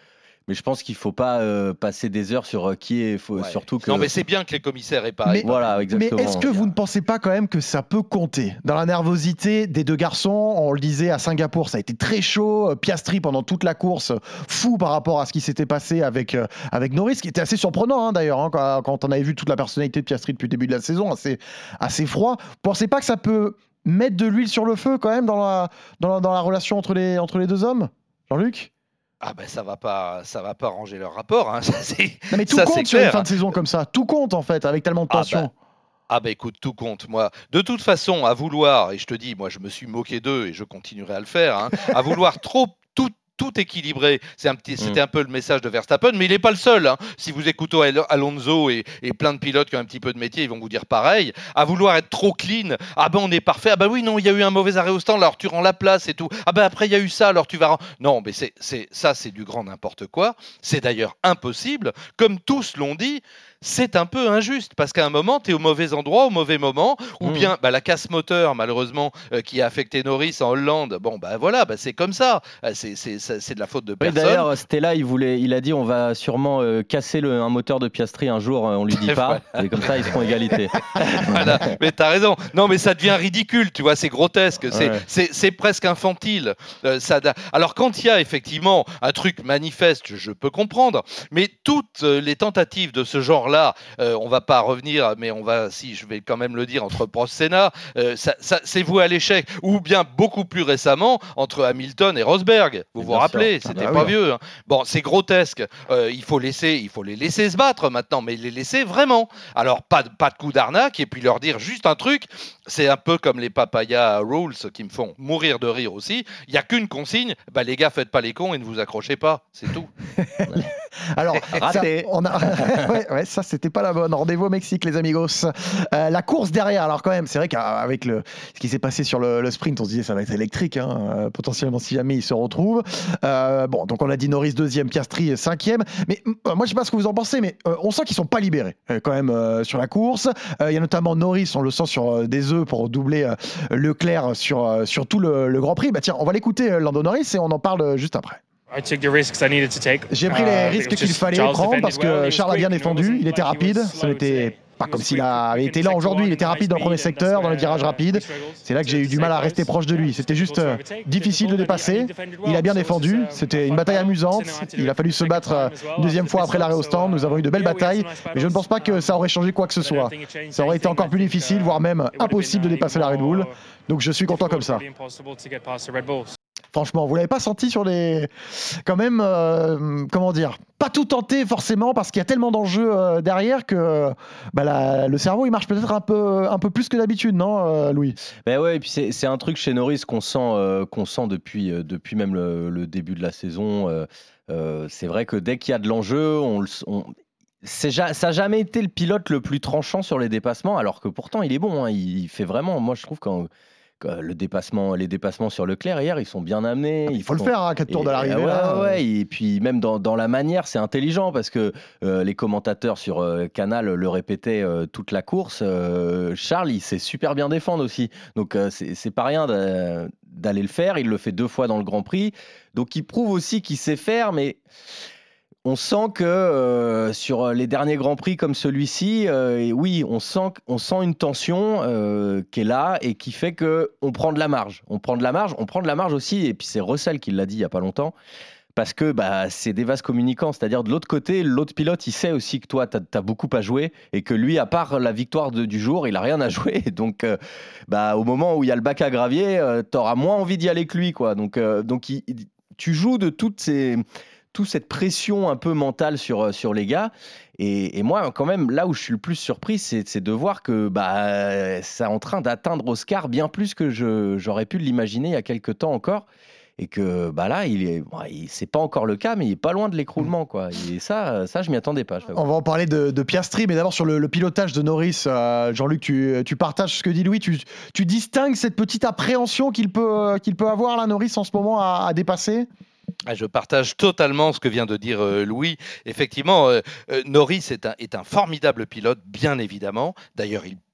Mais je pense qu'il ne faut pas euh, passer des heures sur euh, qui est, faut, Ouais. surtout que... Non, mais c'est bien que les commissaires aient pas. Mais- aient pas- Voilà, Mais exactement. est-ce que vous ne pensez pas quand même que ça peut compter dans la nervosité des deux garçons? On le disait à Singapour, ça a été très chaud. Piastri pendant toute la course, fou par rapport à ce qui s'était passé avec, euh, avec Norris, qui était assez surprenant hein, d'ailleurs, hein, quand, quand on avait vu toute la personnalité de Piastri depuis le début de la saison, assez, assez froid. Vous pensez pas que ça peut mettre de l'huile sur le feu quand même dans la, dans la, dans la relation entre les, entre les deux hommes? Jean-Luc? Ah ben ça va pas, ça va pas ranger leur rapport. Hein. Ça, c'est- Non mais tout ça, compte c'est sur une clair. fin de saison comme ça. Tout compte en fait, avec tellement de Ah tension. bah, Ah bah écoute, tout compte, moi. De toute façon, à vouloir, et je te dis, moi je me suis moqué d'eux et je continuerai à le faire, hein, à vouloir trop tout, tout équilibrer, c'est un petit, c'était un peu le message de Verstappen, mais il n'est pas le seul. Hein. Si vous écoutez Al- Alonso et, et plein de pilotes qui ont un petit peu de métier, ils vont vous dire pareil. À vouloir être trop clean, ah ben on est parfait, ah ben oui, non, il y a eu un mauvais arrêt au stand, alors tu rends la place et tout. Ah ben après il y a eu ça, alors tu vas... rend- Non, mais c'est, c'est, ça c'est du grand n'importe quoi. C'est d'ailleurs impossible. Comme tous l'ont dit, c'est un peu injuste parce qu'à un moment, tu es au mauvais endroit, au mauvais moment, ou Mmh. bien bah, la casse moteur, malheureusement, euh, qui a affecté Norris en Hollande. Bon, ben voilà, bah, c'est comme ça. Euh, C'est, c'est, c'est, c'est de la faute de Oui, personne. d'ailleurs, Stella, il, voulait, il a dit on va sûrement euh, casser le, un moteur de Piastri un jour, euh, on lui dit pas, et comme ça ils seront égalité. Voilà. Mais t'as raison. Non, mais ça devient ridicule, tu vois, c'est grotesque, c'est, Ouais. c'est, c'est presque infantile. Euh, ça da- Alors quand il y a effectivement un truc manifeste, je, je peux comprendre, mais toutes euh, les tentatives de ce genre-là, euh, on va pas revenir, mais on va, si je vais quand même le dire, entre Prost et Senna, euh, ça, ça, c'est voué à l'échec. Ou bien beaucoup plus récemment, entre Hamilton et Rosberg. Vous Et vous bien rappelez, sûr. c'était Ah bah pas oui. vieux. Hein. Bon, c'est grotesque. Euh, il faut laisser, il faut les laisser se battre maintenant, mais les laisser vraiment. Alors, pas de, pas de coup d'arnaque, et puis leur dire juste un truc, c'est un peu comme les papaya rules qui me font mourir de rire aussi. Il n'y a qu'une consigne, bah les gars, faites pas les cons et ne vous accrochez pas, c'est tout. Alors, Raté. ça, on a... ouais, ouais, ça, c'était pas la bonne. Rendez-vous au Mexique, les amigos. Euh, la course derrière, alors quand même, c'est vrai qu'avec le... ce qui s'est passé sur le, le sprint, on se disait ça va être électrique, hein, euh, potentiellement si jamais ils se retrouvent. Euh, bon, donc on a dit Norris deuxième, Piastri cinquième. Mais euh, moi, je sais pas ce que vous en pensez, mais euh, on sent qu'ils sont pas libérés euh, quand même euh, sur la course. Euh, Il y a notamment Norris, on le sent sur euh, des œufs pour doubler euh, Leclerc sur, euh, sur tout le, le Grand Prix. Bah tiens, on va l'écouter, euh, Lando Norris, et on en parle euh, juste après. I took the risks I needed to take. J'ai pris les Uh, risques it was qu'il just fallait Charles prendre defended parce well, he que was Charles a bien quick, you know, défendu, it il wasn't était like he rapide, was ce slow n'était today. pas He comme was s'il quick avait in été the lent sector aujourd'hui, il one était and high rapide dans le premier speed, and secteur, that's dans les where, virages uh, rapides. we struggled. C'est là que j'ai eu To du mal à stay rester close, proche de lui, it's c'était juste difficult to euh, overtake, difficile de difficult, and he- and he dépasser. defended well. Il a bien So it was défendu, just, um, c'était a une fun bataille battle. amusante, Senna had to il do a it fallu the se second battre time euh, as well une deuxième after fois the après pit l'arrêt au stop, stand, so, nous avons eu de uh, belles yeah, we had batailles, some nice mais je ne battles. pense pas que ça Um, aurait changé quoi que ce but I don't soit. think it changed Ça aurait été anything. encore I plus think, difficile, uh, voire même it would have impossible de been, uh, dépasser la Red Bull, more donc je suis content comme ça. really impossible to get past the Red Bulls. Franchement, vous l'avez pas senti sur les... Quand même, euh, comment dire, pas tout tenté forcément parce qu'il y a tellement d'enjeux euh, derrière que bah, la- le cerveau il marche peut-être un peu, un peu plus que d'habitude, non euh, Louis? Ben ouais, et puis c'est, c'est un truc chez Norris qu'on sent, euh, qu'on sent depuis, euh, depuis même le, le début de la saison. Euh, euh, c'est vrai que dès qu'il y a de l'enjeu, on, le- on- c'est ja- ça n'a jamais été le pilote le plus tranchant sur les dépassements, alors que pourtant il est bon. Hein, il, il fait vraiment, moi je trouve quand, quand le dépassement, les dépassements sur Leclerc hier, ils sont bien amenés. Il faut le sont- faire, hein, quatre tours de Et- l'arrivée. ouais, là. ouais, et puis même dans, dans la manière, c'est intelligent parce que euh, les commentateurs sur euh, Canal le répétaient euh, toute la course. Euh, Charles, il sait super bien défendre aussi. Donc euh, c'est c'est pas rien d'a- d'aller le faire. Il le fait deux fois dans le Grand Prix. Donc il prouve aussi qu'il sait faire, mais on sent que euh, sur les derniers Grands Prix comme celui-ci, euh, et oui, on sent, on sent une tension euh, qui est là et qui fait que on prend de la marge. On prend de la marge, on prend de la marge aussi, et puis c'est Russell qui l'a dit il y a pas longtemps, parce que bah, c'est des vases communicants, c'est-à-dire de l'autre côté, l'autre pilote, il sait aussi que toi, tu as beaucoup à jouer et que lui, à part la victoire de- du jour, il a rien à jouer. Donc, euh, bah, au moment où il y a le bac à gravier, euh, tu auras moins envie d'y aller que lui, quoi. Donc, euh, donc il- il- tu joues de toutes ces, toute cette pression un peu mentale sur, sur les gars. Et, et moi, quand même, là où je suis le plus surpris, c'est c'est de voir que bah, c'est en train d'atteindre Oscar bien plus que je- j'aurais pu l'imaginer il y a quelques temps encore. Et que bah là, il est, bon, il- c'est pas encore le cas, mais il est pas loin de l'écroulement, quoi. Et ça, ça, je m'y attendais pas. je t'avoue. On va en parler de, de Piastri, mais d'abord sur le, le pilotage de Norris. euh, Jean-Luc, tu, tu partages ce que dit Louis. Tu, tu distingues cette petite appréhension qu'il peut, euh, qu'il peut avoir, là, Norris, en ce moment, à, à dépasser? Ah, je partage totalement ce que vient de dire euh, Louis. Effectivement, euh, euh, Norris est un, est un formidable pilote, bien évidemment. D'ailleurs, il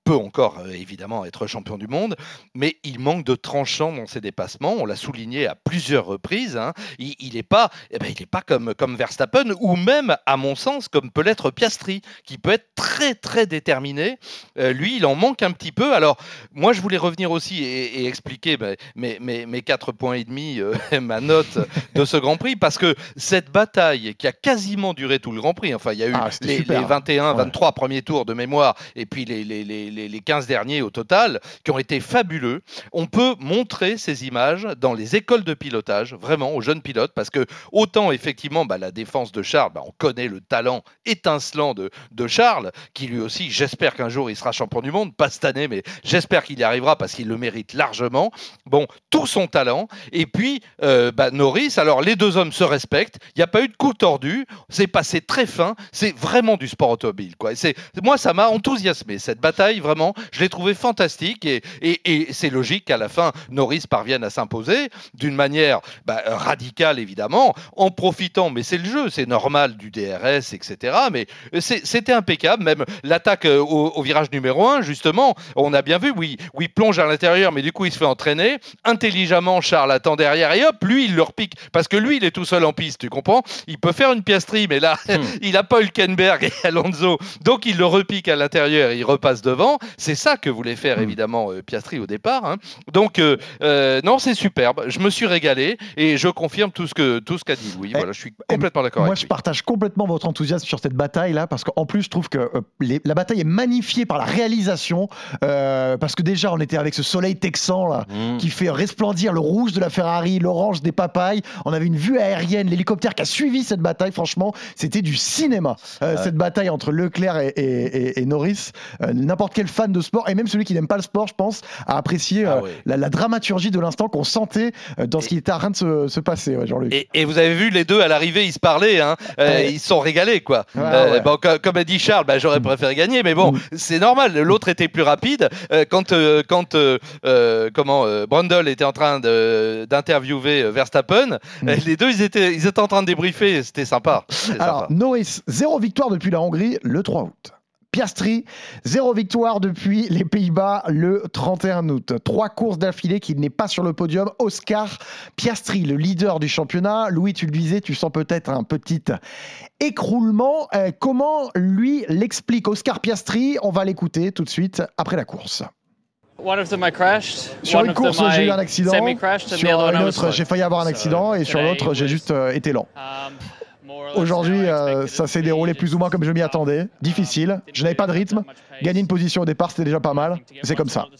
peut encore euh, évidemment être champion du monde, mais il manque de tranchant dans ses dépassements. On l'a souligné à plusieurs reprises. Hein. Il n'est pas, eh ben, il est pas comme, comme Verstappen, ou même, à mon sens, comme peut l'être Piastri, qui peut être très très déterminé. Euh, lui, il en manque un petit peu. Alors, moi, je voulais revenir aussi et, et expliquer ben, mes, mes, mes quatre points et demi, euh, ma note de ce Grand Prix, parce que cette bataille qui a quasiment duré tout le Grand Prix, enfin, il y a eu ah, les, les vingt et un, ouais. vingt-trois premiers tours de mémoire, et puis les, les, les, les quinze derniers au total, qui ont été fabuleux. On peut montrer ces images dans les écoles de pilotage, vraiment, aux jeunes pilotes, parce que autant, effectivement, bah, la défense de Charles, bah, on connaît le talent étincelant de, de Charles, qui lui aussi, j'espère qu'un jour, il sera champion du monde, pas cette année, mais j'espère qu'il y arrivera, parce qu'il le mérite largement. Bon, tout son talent, et puis euh, bah, Norris, alors les deux hommes se respectent, il n'y a pas eu de coup tordu, c'est passé très fin, c'est vraiment du sport automobile, quoi. Et c'est, moi, ça m'a enthousiasmé, cette bataille, vraiment, je l'ai trouvé fantastique, et, et, et c'est logique qu'à la fin, Norris parvienne à s'imposer d'une manière bah, radicale, évidemment, en profitant, mais c'est le jeu, c'est normal, du D R S, et cetera, mais c'est, c'était impeccable, même l'attaque au, au virage numéro un, justement, on a bien vu, où il, où il plonge à l'intérieur, mais du coup, il se fait entraîner, intelligemment, Charles attend derrière, et hop, lui, il le repique, parce que lui, il est tout seul en piste, tu comprends? Il peut faire une Piastri, mais là, hmm. il n'a pas Hülkenberg et Alonso, donc il le repique à l'intérieur, et il repasse devant, c'est ça que voulait faire, évidemment, euh, Piastri au départ, hein. Donc, euh, euh, non, c'est superbe, je me suis régalé, et je confirme tout ce, que, tout ce qu'a dit Louis, voilà, je suis complètement d'accord Moi, avec je lui. partage complètement votre enthousiasme sur cette bataille-là, parce qu'en plus, je trouve que euh, les, la bataille est magnifiée par la réalisation, euh, parce que déjà, on était avec ce soleil texan, là, mmh. qui fait resplendir le rouge de la Ferrari, l'orange des papayes, on avait une vue aérienne, l'hélicoptère qui a suivi cette bataille, franchement, c'était du cinéma, euh, ouais. cette bataille entre Leclerc et, et, et, et Norris, euh, n'importe quel fan de sport, et même celui qui n'aime pas le sport, je pense, a apprécié euh, ah, ouais. la, la dramaturgie de l'instant qu'on sentait euh, dans et, ce qui était en train de se, se passer, ouais, Jean-Luc. Et, et vous avez vu les deux à l'arrivée, ils se parlaient, hein, euh, ouais. ils se sont régalés, quoi. Ouais, euh, ouais. Bon, comme, comme a dit Charles, bah, j'aurais préféré gagner, mais bon, mmh. c'est normal, l'autre était plus rapide. Euh, quand euh, quand euh, euh, comment euh, Brundle était en train de, d'interviewer Verstappen, mmh. euh, les deux, ils étaient, ils étaient en train de débriefer, c'était sympa. C'était Alors, sympa. Norris, zéro victoire depuis la Hongrie le trois août. Piastri, zéro victoire depuis les Pays-Bas le trente et un août. Trois courses d'affilée qu'il n'est pas sur le podium. Oscar Piastri, le leader du championnat. Louis, tu le disais, tu sens peut-être un petit écroulement. Euh, comment lui l'explique Oscar Piastri? On va l'écouter tout de suite après la course. One of them I crashed. Sur One une course, I j'ai eu un accident. Sur une autre, j'ai failli avoir un so accident. Et sur l'autre, j'ai juste euh, été lent. Um, Aujourd'hui, euh, ça s'est déroulé plus ou moins comme je m'y attendais. Difficile. Je n'avais pas de rythme. Gagner une position au départ, c'était déjà pas mal. C'est comme ça.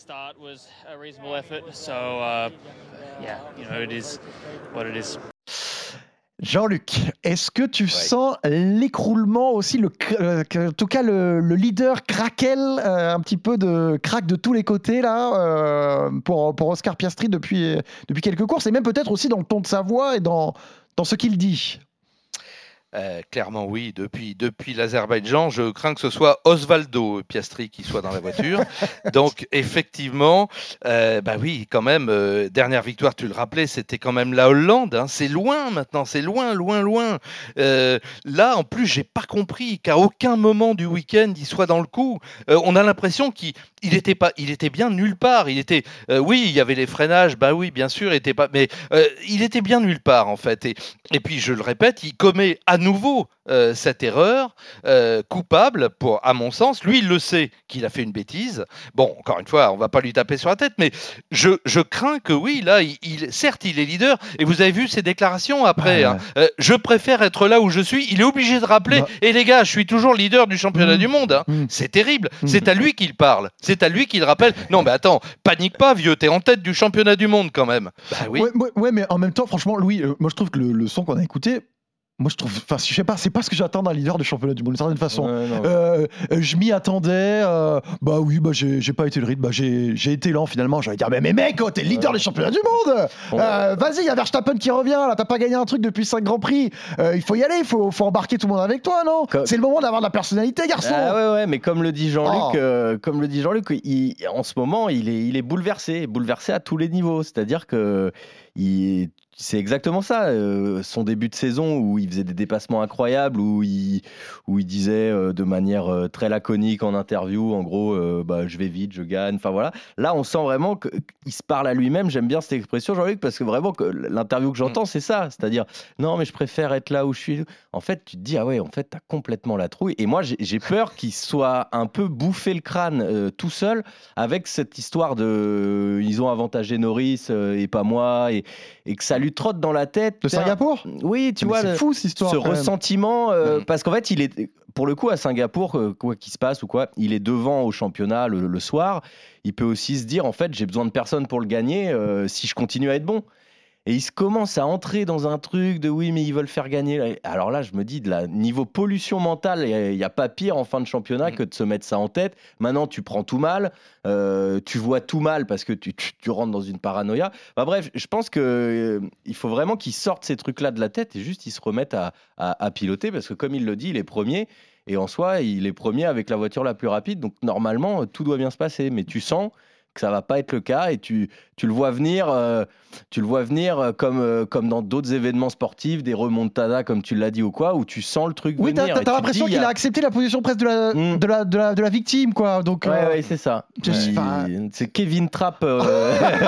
Jean-Luc, est-ce que tu ouais. sens l'écroulement aussi, le, euh, en tout cas le, le leader craquel, euh, un petit peu de craque de tous les côtés là, euh, pour, pour Oscar Piastri depuis, depuis quelques courses, et même peut-être aussi dans le ton de sa voix et dans, dans ce qu'il dit? Euh, clairement oui, depuis, depuis l'Azerbaïdjan, je crains que ce soit Osvaldo Piastri qui soit dans la voiture. Donc effectivement, euh, bah oui, quand même, euh, dernière victoire, tu le rappelais, c'était quand même la Hollande, hein, c'est loin maintenant, c'est loin, loin, loin. Euh, là, en plus, j'ai pas compris qu'à aucun moment du week-end, il soit dans le coup. Euh, on a l'impression qu'il il était, pas, il était bien nulle part. Il était, euh, oui, il y avait les freinages, bah oui, bien sûr, il était pas, mais euh, il était bien nulle part en fait. Et, et puis, je le répète, il commet à nouveau euh, cette erreur, euh, coupable, pour, à mon sens. Lui, il le sait qu'il a fait une bêtise. Bon, encore une fois, on va pas lui taper sur la tête, mais je, je crains que oui, là, il, il, certes, il est leader, et vous avez vu ses déclarations après. Ouais, hein. ouais. Euh, je préfère être là où je suis. Il est obligé de rappeler, bah. et les gars, je suis toujours leader du championnat mmh. du monde. Hein. Mmh. C'est terrible. Mmh. C'est à lui qu'il parle. C'est à lui qu'il rappelle. Non, mais attends, panique pas, vieux, t'es en tête du championnat du monde quand même. Bah oui. Ouais, ouais, ouais, mais en même temps, franchement, Louis, euh, moi je trouve que le, le son qu'on a écouté, moi je trouve, enfin je sais pas, c'est pas ce que j'attends d'un leader du championnat du monde d'une certaine façon. Ouais, euh, je m'y attendais, euh, bah oui, bah j'ai, j'ai pas été le rythme, bah j'ai, j'ai été lent finalement. J'allais dire mais, mais mec, oh, t'es le leader ouais. du championnat du monde. Ouais. Euh, vas-y, il y a Verstappen qui revient là, t'as pas gagné un truc depuis cinq grands prix. Euh, il faut y aller, il faut, faut embarquer tout le monde avec toi, non? Comme... C'est le moment d'avoir de la personnalité, garçon. Ah ouais ouais, mais comme le dit Jean-Luc, oh. euh, comme le dit Jean-Luc, il, en ce moment il est, il est bouleversé, bouleversé à tous les niveaux. C'est-à-dire que il, c'est exactement ça. Euh, son début de saison où il faisait des dépassements incroyables, où il, où il disait euh, de manière euh, très laconique en interview, en gros, euh, bah, je vais vite, je gagne. Enfin voilà. Là, on sent vraiment qu'il se parle à lui-même. J'aime bien cette expression, Jean-Luc, parce que vraiment, que l'interview que j'entends, c'est ça. C'est-à-dire, non, mais je préfère être là où je suis. En fait, tu te dis, ah ouais, en fait, t'as complètement la trouille. Et moi, j'ai, j'ai peur qu'il soit un peu bouffé le crâne euh, tout seul avec cette histoire de euh, ils ont avantagé Norris euh, et pas moi, et, et que ça lui trotte dans la tête. De Singapour ? Oui, tu Mais vois, c'est le- fou cette histoire. ce quand même. ressentiment, euh, Mm. parce qu'en fait, il est, pour le coup, à Singapour, euh, quoi qu'il se passe ou quoi, il est devant au championnat le, le soir. Il peut aussi se dire, en fait, j'ai besoin de personne pour le gagner euh, si je continue à être bon. Et il se commence à entrer dans un truc de oui, mais ils veulent faire gagner. Alors là, je me dis, de la niveau pollution mentale, il n'y a pas pire en fin de championnat Mm. que de se mettre ça en tête. Maintenant, tu prends tout mal, euh, tu vois tout mal parce que tu, tu, tu rentres dans une paranoïa. Enfin, bref, je pense qu'il euh, faut vraiment qu'ils sortent ces trucs-là de la tête et juste ils se remettent à, à, à piloter parce que, comme il le dit, il est premier. Et en soi, il est premier avec la voiture la plus rapide. Donc, normalement, tout doit bien se passer. Mais tu sens que ça va pas être le cas et tu, tu le vois venir, euh, tu le vois venir euh, comme, euh, comme dans d'autres événements sportifs, des remontadas comme tu l'as dit ou quoi, où tu sens le truc Oui, venir. t'as, et t'as, tu t'as te l'impression dis, qu'il il y a accepté la position presque de la, Mm. de la, de la, de la victime, quoi. Donc, Ouais, euh, ouais, c'est ça. je sais Ouais, pas. il- C'est Kevin Trapp, euh,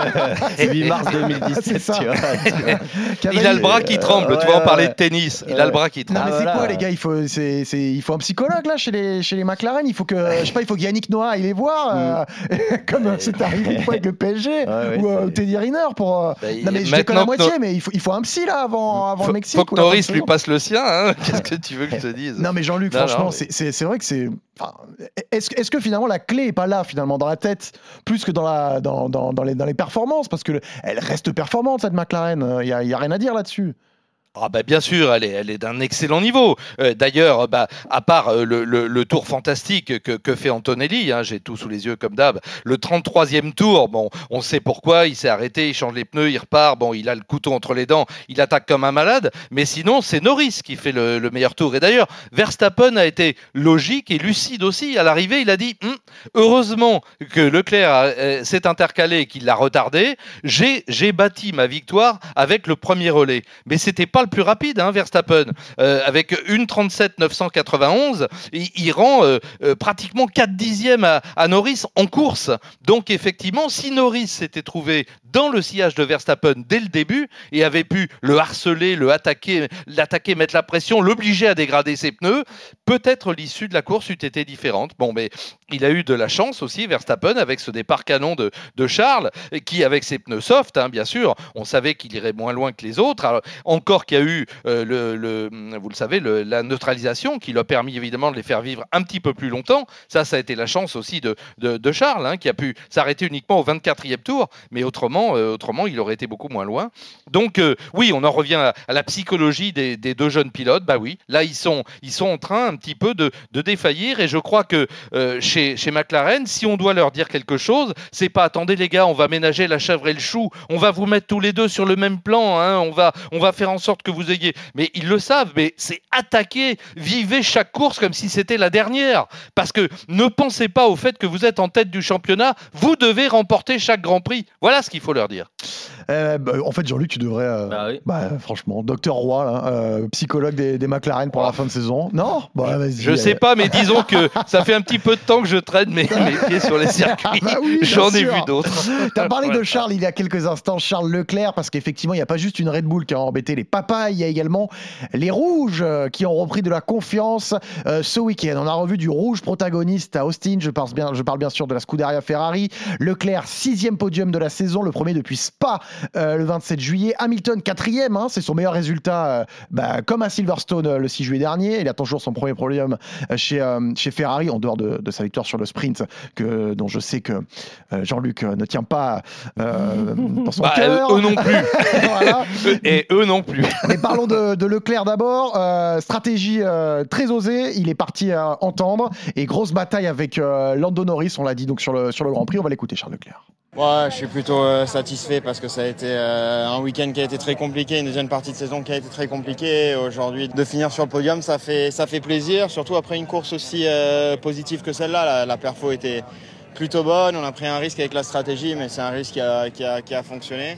huit mars deux mille dix-sept. C'est ça. tu vois. qui avait Il a eu- le bras qui tremble. ouais, tu vois, on ouais, parlait ouais. de tennis. Il a Ouais. le bras qui Non, tremble. mais Ah, c'est voilà. quoi, les gars? Il faut, c'est, c'est, il faut un psychologue, là, chez les, chez les McLaren. Il faut que, je sais pas, il faut que Yannick Noah aille les voir, euh, comme euh, c'est arrivé une fois avec le P S G, Ouais, ouais, ou euh, c'est- Teddy Riner pour. euh, Bah, il- Non, mais je déconne à maintenant que moitié, No- mais il faut, il faut un psy, là, avant, avant faut, le Mexique. faut que ou la fin de Norris saison. lui passe le sien. Hein. Qu'est-ce que tu veux que je te dise? Non, mais Jean-Luc, Non, franchement, non, mais- c'est, c'est, c'est vrai que c'est. Enfin, est-ce, est-ce que finalement la clé est pas là, finalement, dans la tête, plus que dans, la, dans, dans, dans, les, dans les performances? Parce que elle reste performante, cette McLaren. Il n'y a, y a rien à dire là-dessus. Ah bah bien sûr, elle est, elle est d'un excellent niveau. Euh, D'ailleurs, bah, à part euh, le, le, le tour fantastique que, que fait Antonelli, hein, j'ai tout sous les yeux comme d'hab, le trente-troisième tour, bon, on sait pourquoi, il s'est arrêté, il change les pneus, il repart, bon, il a le couteau entre les dents, il attaque comme un malade, mais sinon, c'est Norris qui fait le, le meilleur tour. Et d'ailleurs, Verstappen a été logique et lucide aussi. À l'arrivée, il a dit hm, heureusement que Leclerc a, euh, s'est intercalé et qu'il l'a retardé, j'ai j'ai bâti ma victoire avec le premier relais. Mais c'était pas le plus rapide, hein, Verstappen. Euh, avec une trente-sept neuf cent quatre-vingt-onze, il, il rend euh, euh, pratiquement quatre dixièmes à, à Norris en course. Donc effectivement, si Norris s'était trouvé dans le sillage de Verstappen dès le début et avait pu le harceler, le attaquer, l'attaquer, mettre la pression, l'obliger à dégrader ses pneus, peut-être l'issue de la course eût été différente. Bon, mais il a eu de la chance aussi, Verstappen, avec ce départ canon de, de Charles, qui, avec ses pneus soft, hein, bien sûr, on savait qu'il irait moins loin que les autres. Alors, encore qu'il y a eu, euh, le, le, vous le savez, le, la neutralisation qui lui a permis évidemment de les faire vivre un petit peu plus longtemps. Ça, ça a été la chance aussi de, de, de Charles, hein, qui a pu s'arrêter uniquement au vingt-quatrième tour, mais autrement, euh, autrement il aurait été beaucoup moins loin. Donc, euh, oui, on en revient à, à la psychologie des, des deux jeunes pilotes. Bah oui, là, ils sont, ils sont en train un petit peu de, de défaillir, et je crois que euh, chez, chez McLaren, si on doit leur dire quelque chose, c'est pas attendez les gars, on va ménager la chèvre et le chou, on va vous mettre tous les deux sur le même plan, hein, on va, on va faire en sorte que vous ayez. Mais ils le savent, mais c'est attaquer, vivez chaque course comme si c'était la dernière, parce que ne pensez pas au fait que vous êtes en tête du championnat, vous devez remporter chaque Grand Prix. Voilà ce qu'il faut leur dire. Euh, bah, en fait, Jean-Luc, tu devrais. euh, Bah oui. bah, franchement, docteur Roy, là, euh, psychologue des, des McLaren pour Oh. la fin de saison. Non bah, vas-y. Je sais pas, mais disons que ça fait un petit peu de temps que je traîne mes, mes pieds sur les circuits. Ah oui, bien J'en ai sûr. vu d'autres. T'as parlé de Voilà. Charles il y a quelques instants, Charles Leclerc, parce qu'effectivement, il n'y a pas juste une Red Bull qui a embêté les papas, il y a également les rouges euh, qui ont repris de la confiance euh, ce week-end. On a revu du rouge protagoniste à Austin, je parle bien, je parle bien sûr de la Scuderia Ferrari. Leclerc, sixième podium de la saison, le premier depuis Spa euh, le vingt-sept juillet. Hamilton, quatrième, hein, c'est son meilleur résultat, euh, bah, comme à Silverstone euh, le six juillet dernier. Il a toujours son premier podium euh, chez, euh, chez Ferrari, en dehors de, de sa victoire sur le sprint, que, dont je sais que euh, Jean-Luc euh, ne tient pas euh, dans son Bah, cœur. eux non plus. Voilà. Et eux non plus. Mais parlons de, de Leclerc d'abord. Euh, stratégie euh, très osée. Il est parti euh, entendre. Et grosse bataille avec euh, Lando Norris, on l'a dit donc sur le, sur le Grand Prix. On va l'écouter, Charles Leclerc. Ouais, je suis plutôt euh, satisfait parce que ça a été euh, un week-end qui a été très compliqué, une deuxième partie de saison qui a été très compliquée. Aujourd'hui, de finir sur le podium, ça fait, ça fait plaisir, surtout après une course aussi euh, positive que celle-là. La, la perfo était plutôt bonne, on a pris un risque avec la stratégie, mais c'est un risque qui a, qui a, qui a fonctionné.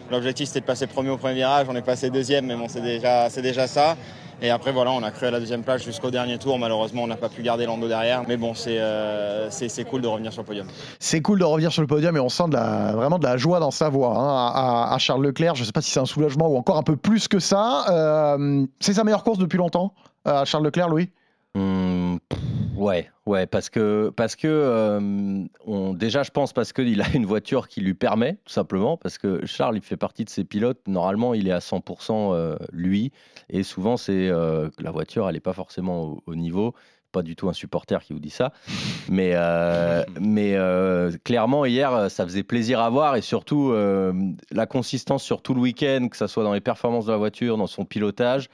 L'objectif c'était de passer premier au premier virage, on est passé deuxième, mais bon c'est déjà, c'est déjà ça. Et après voilà, on a cru à la deuxième place jusqu'au dernier tour. Malheureusement, on n'a pas pu garder Lando derrière. Mais bon, c'est, euh, c'est, c'est cool de revenir sur le podium. C'est cool de revenir sur le podium et on sent de la, vraiment de la joie dans sa voix hein, à, à Charles Leclerc. Je ne sais pas si c'est un soulagement ou encore un peu plus que ça. Euh, c'est sa meilleure course depuis longtemps, à Charles Leclerc, Louis ? Mmh, ouais, ouais, parce que, parce que euh, on, déjà, je pense parce qu'il a une voiture qui lui permet, tout simplement, parce que Charles, il fait partie de ces pilotes, normalement, il est à cent pour cent euh, lui, et souvent, c'est euh, la voiture, elle n'est pas forcément au, au niveau, pas du tout un supporter qui vous dit ça, mais, euh, mais euh, clairement, hier, ça faisait plaisir à voir, et surtout, euh, la consistance sur tout le week-end, que ce soit dans les performances de la voiture, dans son pilotage,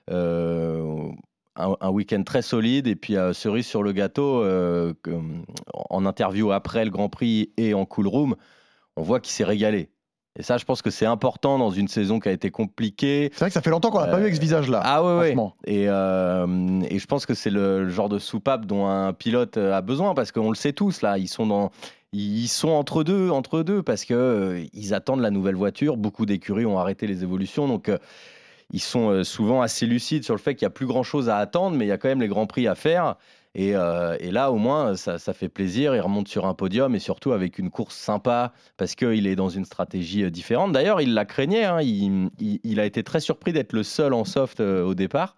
euh, Un, un week-end très solide et puis euh, cerise sur le gâteau euh, que, en interview après le Grand Prix et en cool room, on voit qu'il s'est régalé. Et ça, je pense que c'est important dans une saison qui a été compliquée. C'est vrai que ça fait longtemps qu'on n'a euh, pas vu avec ce visage-là. Ah ouais, ouais. Et, euh, et je pense que c'est le genre de soupape dont un pilote a besoin parce qu'on le sait tous là, ils sont dans Ils sont entre deux, entre deux parce qu'ils euh, attendent la nouvelle voiture. Beaucoup d'écuries ont arrêté les évolutions, donc euh, ils sont souvent assez lucides sur le fait qu'il n'y a plus grand-chose à attendre, mais il y a quand même les Grands Prix à faire. Et, euh, et là, au moins, ça, ça fait plaisir. Il remonte sur un podium et surtout avec une course sympa parce qu'il est dans une stratégie différente. D'ailleurs, il la craignait. Hein. Il, il, il a été très surpris d'être le seul en soft euh, au départ.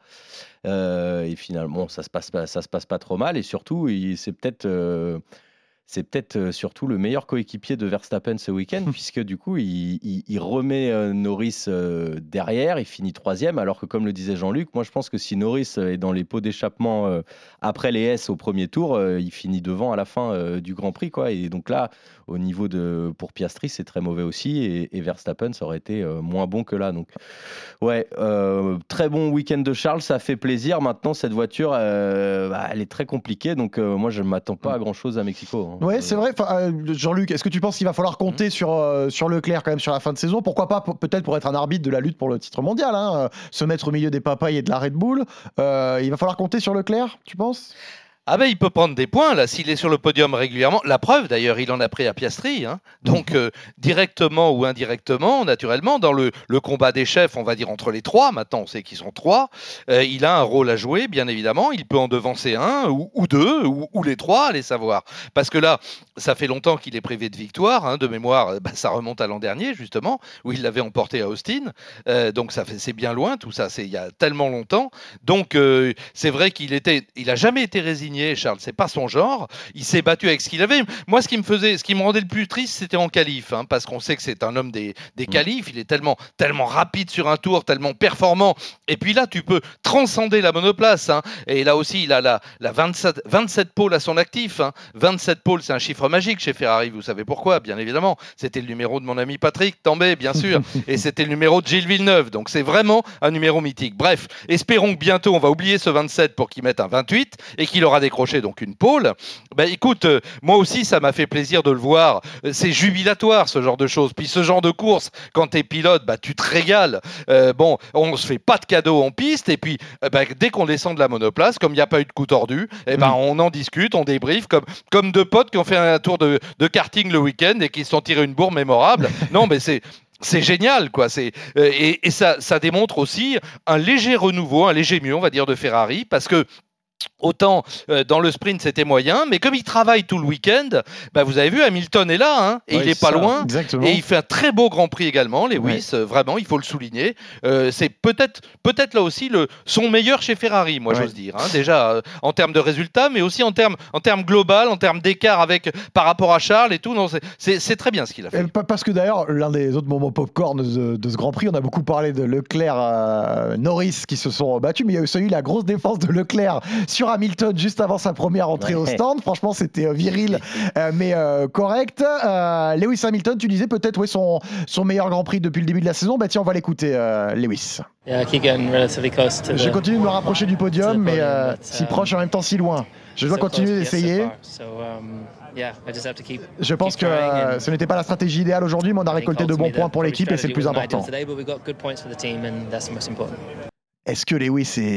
Euh, et finalement, bon, ça ne se passe pas, ça se passe pas trop mal. Et surtout, il, c'est peut-être... Euh, C'est peut-être euh, surtout le meilleur coéquipier de Verstappen ce week-end, puisque du coup, il, il, il remet euh, Norris euh, derrière, il finit troisième, alors que comme le disait Jean-Luc, moi je pense que si Norris est dans les pots d'échappement euh, après les S au premier tour, euh, il finit devant à la fin euh, du Grand Prix, quoi. Et donc là, au niveau de pour Piastri, c'est très mauvais aussi, et, et Verstappen, ça aurait été euh, moins bon que là. Donc, ouais, euh, très bon week-end de Charles, ça fait plaisir. Maintenant, cette voiture, euh, bah, elle est très compliquée, donc euh, moi je ne m'attends pas à grand-chose à Mexico. Hein. Ouais, c'est vrai. Euh, Jean-Luc, est-ce que tu penses qu'il va falloir compter sur, euh, sur Leclerc quand même sur la fin de saison ? Pourquoi pas, pour, peut-être pour être un arbitre de la lutte pour le titre mondial, hein, euh, se mettre au milieu des papayes et de la Red Bull. Euh, il va falloir compter sur Leclerc, tu penses ? Ah ben il peut prendre des points là s'il est sur le podium régulièrement. La preuve d'ailleurs, il en a pris à Piastri. Hein. Donc euh, directement ou indirectement, naturellement, dans le, le combat des chefs, on va dire entre les trois, maintenant on sait qu'ils sont trois, euh, il a un rôle à jouer, bien évidemment. Il peut en devancer un ou, ou deux ou, ou les trois, allez savoir. Parce que là, ça fait longtemps qu'il est privé de victoire. Hein, de mémoire, bah, ça remonte à l'an dernier justement, où il l'avait emporté à Austin. Euh, donc ça fait, c'est bien loin tout ça, c'est il y a tellement longtemps. Donc euh, c'est vrai qu'il était, il a jamais été résigné. Charles, c'est pas son genre. Il s'est battu avec ce qu'il avait. Moi, ce qui me faisait, ce qui me rendait le plus triste, c'était en qualif, hein, parce qu'on sait que c'est un homme des, des qualifs. Il est tellement, tellement rapide sur un tour, tellement performant. Et puis là, tu peux transcender la monoplace. Hein. Et là aussi, il a la, la vingt-sept, vingt-sept pôles à son actif. Hein. vingt-sept pôles, c'est un chiffre magique chez Ferrari. Vous savez pourquoi ? Bien évidemment, c'était le numéro de mon ami Patrick Tambay, bien sûr, et c'était le numéro de Gilles Villeneuve. Donc c'est vraiment un numéro mythique. Bref, espérons que bientôt on va oublier ce vingt-sept pour qu'il mette un vingt-huit et qu'il aura décroché donc une pole. Ben écoute, euh, moi aussi ça m'a fait plaisir de le voir. Euh, c'est jubilatoire ce genre de choses. Puis ce genre de course, quand t'es pilote, bah tu te régales. Euh, bon, on se fait pas de cadeaux en piste. Et puis euh, bah, dès qu'on descend de la monoplace, comme il n'y a pas eu de coup tordu, eh ben mmh. on en discute, on débriefe comme comme deux potes qui ont fait un tour de, de karting le week-end et qui se sont tirés une bourre mémorable. Non, mais c'est C'est génial, quoi. C'est, euh, et et ça, ça démontre aussi un léger renouveau, un léger mieux, on va dire, de Ferrari, parce que autant euh, dans le sprint c'était moyen, mais comme il travaille tout le week-end, bah, vous avez vu Hamilton est là, hein, et ouais, il est pas ça, loin, exactement. Et il fait un très beau Grand Prix également, Lewis, ouais. euh, vraiment, il faut le souligner. Euh, c'est peut-être, peut-être là aussi le, son meilleur chez Ferrari, moi ouais. j'ose dire, hein, déjà euh, en termes de résultats, mais aussi en termes, en termes global, en termes d'écart avec par rapport à Charles et tout. Non, c'est, c'est, c'est très bien ce qu'il a fait. Et parce que d'ailleurs, l'un des autres moments popcorn de, de ce Grand Prix, on a beaucoup parlé de Leclerc, euh, Norris qui se sont battus, mais il y a eu celui la grosse défense de Leclerc sur Hamilton juste avant sa première entrée ouais. au stand. Franchement, c'était euh, viril, euh, mais euh, correct. Euh, Lewis Hamilton, tu disais peut-être ouais, son, son meilleur Grand Prix depuis le début de la saison. Bah tiens, on va l'écouter, euh, Lewis. Yeah, I keep getting relatively close to the, Je continue de me rapprocher du podium, podium mais euh, but, si um, proche en même temps si loin. Je dois so continuer d'essayer. So so, um, yeah, I just have to keep, Je pense keep que euh, ce n'était pas la stratégie idéale aujourd'hui, mais on a récolté de bons points pour l'équipe et c'est le plus important. Est-ce que Lewis est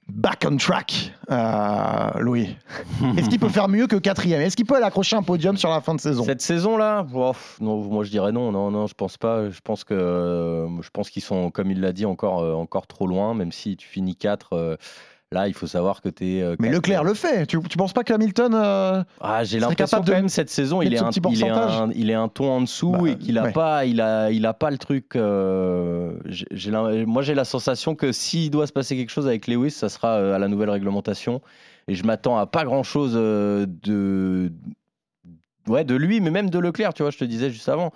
back on track, euh, Louis. Est-ce qu'il peut faire mieux que quatrième ? Est-ce qu'il peut aller accrocher un podium sur la fin de saison ? Cette saison-là, oh, non, moi je dirais non, non, non, je pense pas. Je pense que, euh, je pense qu'ils sont, comme il l'a dit, encore, euh, encore trop loin. Même si tu finis quatre, euh, là, il faut savoir que t'es. Euh, Mais Leclerc le fait. Tu, tu penses pas que Hamilton euh, Ah, j'ai l'impression quand même cette saison, il est, un, il, est un, il est un ton en dessous bah, et qu'il a ouais. pas, il a, il a pas le truc. Euh, j'ai, j'ai moi, j'ai la sensation que s'il doit se passer quelque chose avec Lewis, ça sera à la nouvelle réglementation. Et je m'attends à pas grand chose de, ouais, de lui, mais même de Leclerc. Tu vois, je te disais juste avant.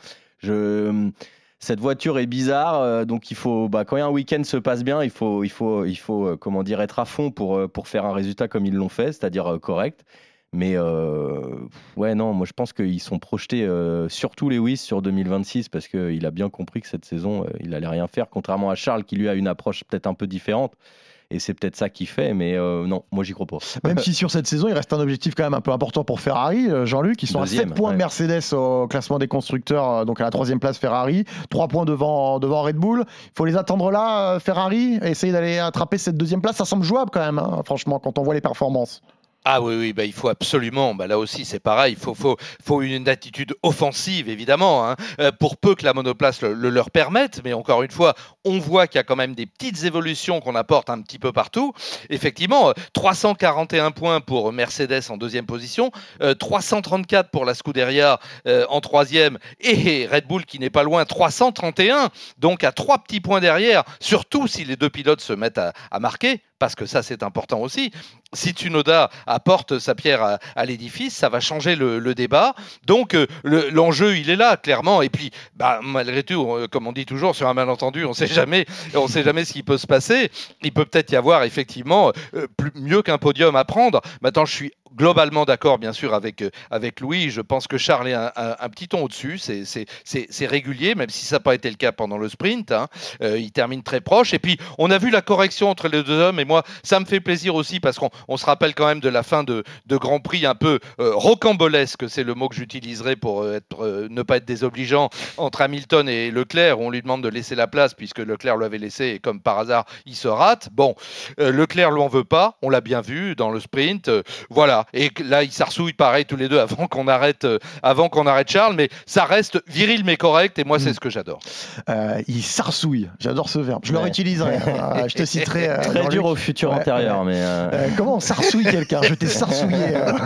Je Cette voiture est bizarre, euh, donc il faut, bah, quand un week-end se passe bien, il faut, il faut, il faut, euh, comment dire, être à fond pour euh, pour faire un résultat comme ils l'ont fait, c'est-à-dire euh, correct. Mais euh, ouais, non, moi je pense qu'ils sont projetés, euh, surtout Lewis sur deux mille vingt-six, parce qu'il a bien compris que cette saison, euh, il allait rien faire, contrairement à Charles qui lui a une approche peut-être un peu différente. Et c'est peut-être ça qu'il fait, mais euh, non, moi j'y crois pas. Même si sur cette saison, il reste un objectif quand même un peu important pour Ferrari, Jean-Luc, ils sont Deuxième, à sept points ouais. de Mercedes au classement des constructeurs, donc à la troisième place Ferrari, trois points devant, devant Red Bull. Il faut les attendre là, Ferrari, et essayer d'aller attraper cette deuxième place. Ça semble jouable quand même, hein, franchement, quand on voit les performances. Ah oui, oui, bah, il faut absolument, bah, là aussi c'est pareil, il faut, faut, faut une attitude offensive évidemment, hein, euh, pour peu que la monoplace le, le leur permette, mais encore une fois, on voit qu'il y a quand même des petites évolutions qu'on apporte un petit peu partout. Effectivement, trois cent quarante et un points pour Mercedes en deuxième position, euh, trois cent trente-quatre pour la Scuderia euh, en troisième, et Red Bull qui n'est pas loin, trois cent trente et un, donc à trois petits points derrière, surtout si les deux pilotes se mettent à, à marquer, parce que ça c'est important aussi. Si Tsunoda apporte sa pierre à, à l'édifice, ça va changer le, le débat. Donc euh, le, l'enjeu, il est là, clairement. Et puis, bah, malgré tout, euh, comme on dit toujours, sur un malentendu, on ne sait jamais, on sait jamais ce qui peut se passer. Il peut peut-être y avoir effectivement euh, plus, mieux qu'un podium à prendre. Maintenant, je suis globalement d'accord, bien sûr, avec, euh, avec Louis. Je pense que Charles est un, un, un petit ton au-dessus. C'est, c'est, c'est, c'est régulier, même si ça n'a pas été le cas pendant le sprint. Hein. Euh, il termine très proche. Et puis, on a vu la correction entre les deux hommes. Et moi, ça me fait plaisir aussi parce qu'on on se rappelle quand même de la fin de, de Grand Prix un peu euh, rocambolesque, c'est le mot que j'utiliserai pour être, euh, ne pas être désobligeant, entre Hamilton et Leclerc. On lui demande de laisser la place puisque Leclerc l'avait laissé et comme par hasard, il se rate. Bon, euh, Leclerc lui en veut pas. On l'a bien vu dans le sprint. Euh, voilà. Et là, ils s'arsouillent pareil tous les deux avant qu'on arrête, euh, avant qu'on arrête Charles. Mais ça reste viril mais correct. Et moi, c'est mmh. ce que j'adore. Euh, il s'arsouille. J'adore ce verbe. Je ouais. le réutiliserai. euh, je te citerai. Euh, Très dur au futur ouais, antérieur. Ouais. Mais euh... Euh, comment on sarsouille quelqu'un ? Je t'ai sarsouillé euh,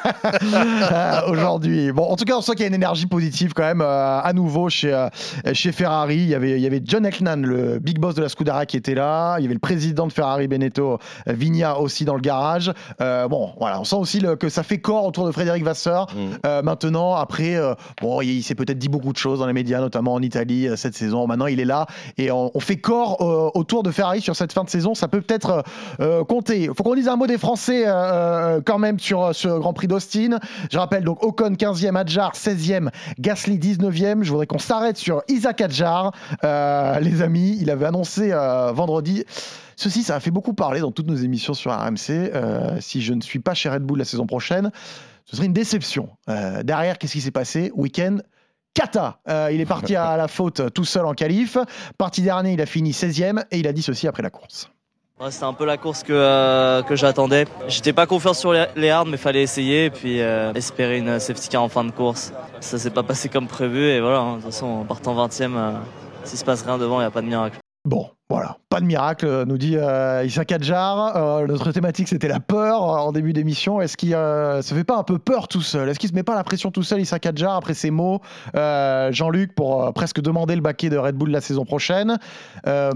euh, aujourd'hui. Bon, en tout cas, on sent qu'il y a une énergie positive quand même euh, à nouveau chez, euh, chez Ferrari. Il y, avait, il y avait John Elkann, le big boss de la Scuderia, qui était là. Il y avait le président de Ferrari, Benetton Vigna, aussi dans le garage. Euh, bon, voilà, on sent aussi le, que ça fait corps autour de Frédéric Vasseur. Mmh. Euh, maintenant, après, euh, bon, il, il s'est peut-être dit beaucoup de choses dans les médias, notamment en Italie euh, cette saison. Maintenant, il est là et on, on fait corps euh, autour de Ferrari sur cette fin de saison. Ça peut peut-être euh, compter. Il faut qu'on dise un mot des Français euh, quand même sur ce Grand Prix d'Austin. Je rappelle donc Ocon quinzième, Adjar seizième, Gasly dix-neuvième. Je voudrais qu'on s'arrête sur Isaac Adjar. Euh, les amis, il avait annoncé euh, vendredi. Ceci, ça a fait beaucoup parler dans toutes nos émissions sur R M C. Euh, si je ne suis pas chez Red Bull la saison prochaine, ce serait une déception. Euh, derrière, qu'est-ce qui s'est passé ? Week-end Kata. Euh, il est parti à la faute tout seul en qualif. Parti dernier, il a fini seizième et il a dit ceci après la course. Ouais, c'était un peu la course que, euh, que j'attendais. J'étais pas confiant sur les, les hards, mais fallait essayer et puis euh, espérer une safety car en fin de course. Ça s'est pas passé comme prévu et voilà, hein, de toute façon, en partant vingtième, euh, s'il se passe rien devant, il n'y a pas de miracle. Bon, voilà, pas de miracle, nous dit euh, Isaac Adjar. Euh, notre thématique, c'était la peur euh, en début d'émission. Est-ce qu'il euh, se fait pas un peu peur tout seul ? Est-ce qu'il se met pas la pression tout seul, Isaac Adjar, après ces mots, euh, Jean-Luc, pour euh, presque demander le baquet de Red Bull la saison prochaine ? euh,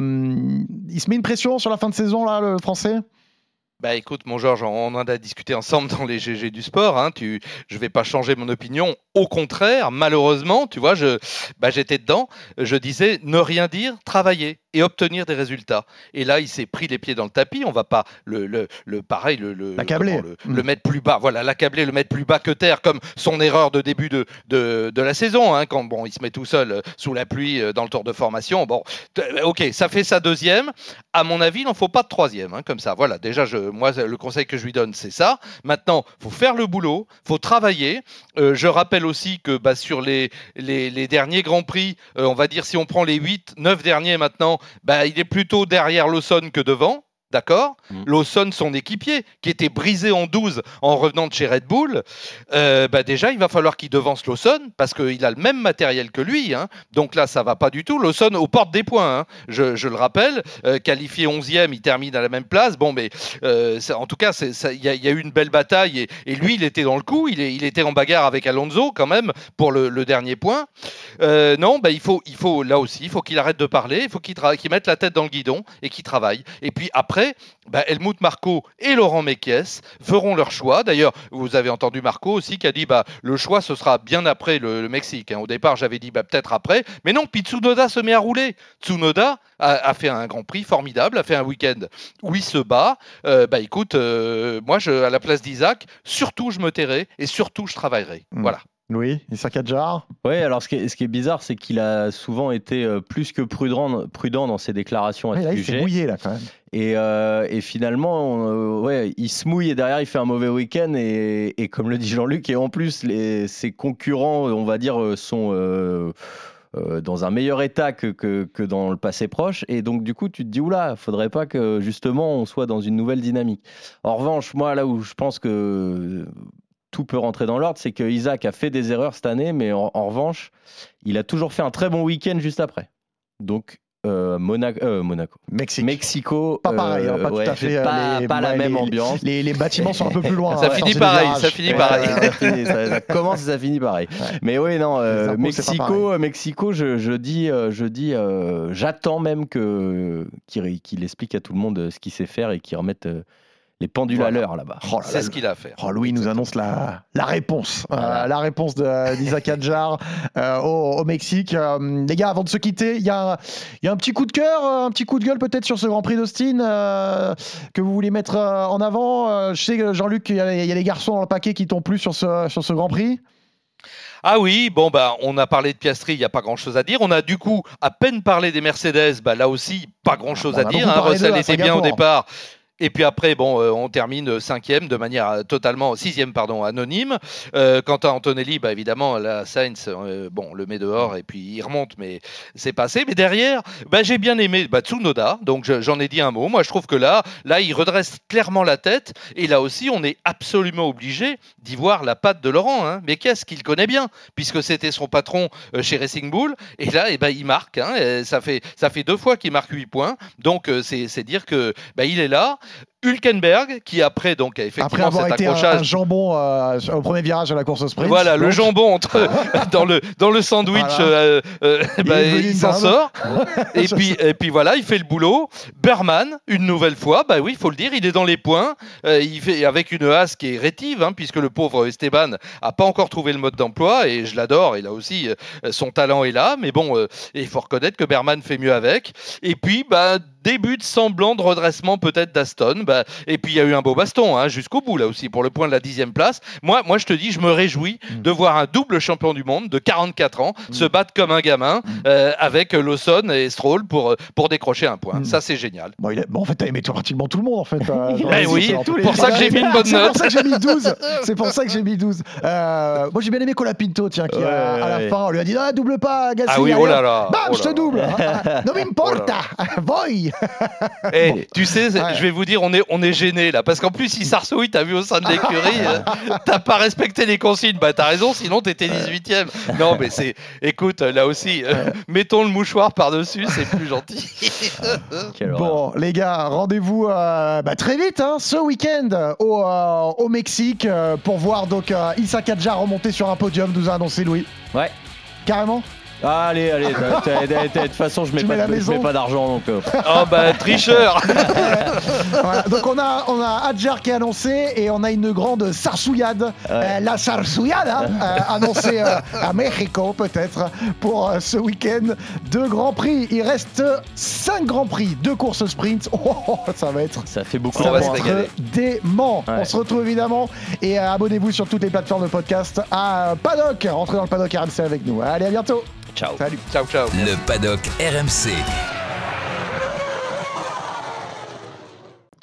Il se met une pression sur la fin de saison, là, le Français ? Bah écoute, mon Georges, on en a discuté ensemble dans les G G du sport. Hein, tu, je vais pas changer mon opinion. Au contraire, malheureusement, tu vois, je, bah j'étais dedans. Je disais ne rien dire, travailler et obtenir des résultats. Et là, il s'est pris les pieds dans le tapis. On va pas le, le, le pareil, le, le, l'accabler, le, mmh. le mettre plus bas. Voilà, l'accabler, le mettre plus bas que terre, comme son erreur de début de, de, de la saison, hein, quand bon, il se met tout seul sous la pluie dans le tour de formation. Bon, ok, ça fait sa deuxième. À mon avis, il n'en faut pas de troisième, hein, comme ça. Voilà, déjà, je, moi, le conseil que je lui donne, c'est ça. Maintenant, faut faire le boulot, faut travailler. Euh, je rappelle aussi que bah, sur les, les, les derniers Grands Prix, euh, on va dire si on prend les huit, neuf derniers maintenant, bah, il est plutôt derrière Lawson que devant. d'accord ? Mm. Lawson, son équipier, qui était brisé en douze en revenant de chez Red Bull, euh, bah déjà, il va falloir qu'il devance Lawson, parce qu'il a le même matériel que lui. Hein. Donc là, ça va pas du tout. Lawson aux portes des points, hein. je, je le rappelle, euh, qualifié onzième, il termine à la même place. Bon, mais euh, ça, en tout cas, il y, y a eu une belle bataille, et, et lui, il était dans le coup, il, est, il était en bagarre avec Alonso, quand même, pour le, le dernier point. Euh, non, bah, il, faut, il faut, là aussi, il faut qu'il arrête de parler, il faut qu'il, tra- qu'il mette la tête dans le guidon, et qu'il travaille. Et puis après, bah, Helmut Marko et Laurent Mekies feront leur choix. D'ailleurs, vous avez entendu Marko aussi qui a dit bah, le choix ce sera bien après le, le Mexique. Hein. Au départ, j'avais dit bah, peut-être après. Mais non, puis Tsunoda se met à rouler. Tsunoda a, a fait un Grand Prix formidable, a fait un week-end où il se bat. Euh, bah écoute, euh, moi, je, à la place d'Isaac, surtout je me tairai et surtout je travaillerai. Mmh. Voilà. Oui, Issa Kadjar. Oui, alors ce qui, est, ce qui est bizarre, c'est qu'il a souvent été euh, plus que prudent, prudent dans ses déclarations à oui, ce là, sujet. Il s'est mouillé là quand même. Et, euh, et finalement, on, euh, ouais, il se mouille et derrière il fait un mauvais week-end. Et, et comme le dit Jean-Luc, et en plus les, ses concurrents, on va dire, sont euh, euh, dans un meilleur état que, que, que dans le passé proche. Et donc du coup, tu te dis oula, faudrait pas que justement on soit dans une nouvelle dynamique. En revanche, moi là où je pense que tout peut rentrer dans l'ordre, c'est que Isaac a fait des erreurs cette année, mais en, en revanche, il a toujours fait un très bon week-end juste après. Donc, euh, Monaco, euh, Monaco. Mexique. Mexico, pas pareil, euh, hein, pas ouais, tout à fait. Pas, les, pas la ouais, même les, ambiance. Les, les bâtiments sont un peu plus loin. Ça ouais, finit pareil, ça finit Ouais, pareil. Ça, finit, ça, ça commence et ça finit pareil. Ouais. Mais oui, non, euh, impôts, Mexico, Mexico, je, je dis, euh, je dis, euh, j'attends même que qu'il, qu'il explique à tout le monde ce qu'il sait faire et qu'il remette. Euh, les pendules voilà. à l'heure là-bas. Oh là, c'est là, ce qu'il a à faire. Oh, Louis nous annonce la, la réponse. Voilà. Euh, la réponse de, d'Isaac Kadjar euh, au, au Mexique. Euh, les gars, avant de se quitter, il y, y a un petit coup de cœur, un petit coup de gueule peut-être sur ce Grand Prix d'Austin euh, que vous voulez mettre euh, en avant. Euh, je sais, Jean-Luc, il y, y a les garçons dans le paquet qui t'ont plu sur ce, sur ce Grand Prix. Ah oui, bon bah on a parlé de Piastri, il n'y a pas grand-chose à dire. On a du coup à peine parlé des Mercedes, bah là aussi pas grand-chose bon, à dire. Hein. Russell était bien au départ. Et puis après, bon, euh, on termine cinquième de manière totalement, sixième pardon, anonyme. Euh, quant à Antonelli, bah évidemment, la Sainz, euh, bon, le met dehors et puis il remonte, mais c'est passé. Mais derrière, bah, j'ai bien aimé bah, Tsunoda, donc je, j'en ai dit un mot. Moi, je trouve que là, là, il redresse clairement la tête. Et là aussi, on est absolument obligé d'y voir la patte de Laurent. Hein. Mais qu'est-ce qu'il connaît bien, puisque c'était son patron euh, chez Racing Bull. Et là, eh ben, il marque. Hein, et ça fait, ça fait deux fois qu'il marque huit points. Donc, euh, c'est, c'est dire que bah, il est là. Hülkenberg, qui après donc a effectivement après avoir cet été accrochage, un, un jambon euh, au premier virage à la course au sprint. Voilà, donc... le jambon entre dans le dans le sandwich, voilà. euh, euh, il, bah, il s'en sort. et puis et puis voilà, il fait le boulot. Berman, une nouvelle fois, bah oui, il faut le dire, il est dans les points. Euh, il fait avec une Haas qui est rétive, hein, puisque le pauvre Esteban a pas encore trouvé le mode d'emploi et je l'adore. Il a aussi euh, son talent est là, mais bon, euh, il faut reconnaître que Berman fait mieux avec. Et puis bah début de semblant de redressement peut-être d'Aston. Bah, et puis il y a eu un beau baston hein, jusqu'au bout là aussi pour le point de la dixième place. Moi, moi je te dis, je me réjouis mmh. de voir un double champion du monde de quarante-quatre ans mmh. se battre comme un gamin mmh. euh, avec Lawson et Stroll pour, pour décrocher un point. Mmh. Ça c'est génial. Bon, il a... bon, en fait, tu as aimé pratiquement tout le monde en fait. Euh, ben oui, c'est pour ça que j'ai mis une bonne note. C'est pour ça que j'ai mis douze. C'est pour ça que j'ai mis douze. Euh, moi j'ai bien aimé Colapinto, tiens, qui ouais, a, à la ouais. fin on lui a dit ah, double pas Gasly. Ah oui, oh là là. Bam, oh je te là double. Non m'importa. Boy. Eh, bon. Tu sais, ouais. je vais vous dire, on est, on est gêné là, parce qu'en plus, il s'arsouille, t'as vu au sein de l'écurie, euh, t'as pas respecté les consignes. Bah, t'as raison, sinon t'étais dix-huitième. Non, mais c'est, écoute, là aussi, euh, mettons le mouchoir par-dessus, c'est plus gentil. Bon, les gars, rendez-vous euh, bah, très vite, hein, ce week-end au, euh, au Mexique, euh, pour voir donc euh, Issa Kadjar remonter sur un podium, nous a annoncé Louis. Ouais. Carrément. Ah, allez, allez, de toute façon, je mets, pas, je mets pas d'argent. Donc, euh... Oh, bah, tricheur. Voilà, donc, on a, on a Hadjar qui est annoncé et on a une grande sarsouillade, ouais. euh, la sarsouillade, hein, euh, annoncée euh, à Mexico, peut-être, pour euh, ce week-end de Grand Prix. Il reste cinq Grands Prix, deux courses sprint. Oh, oh, ça va être. Ça fait beaucoup. Ça va être dément. Ouais. On se retrouve évidemment et euh, abonnez-vous sur toutes les plateformes de podcast à Paddock. Rentrez dans le Paddock R M C avec nous. Allez, à bientôt. Ciao. Salut. Ciao, ciao. Le Paddock R M C.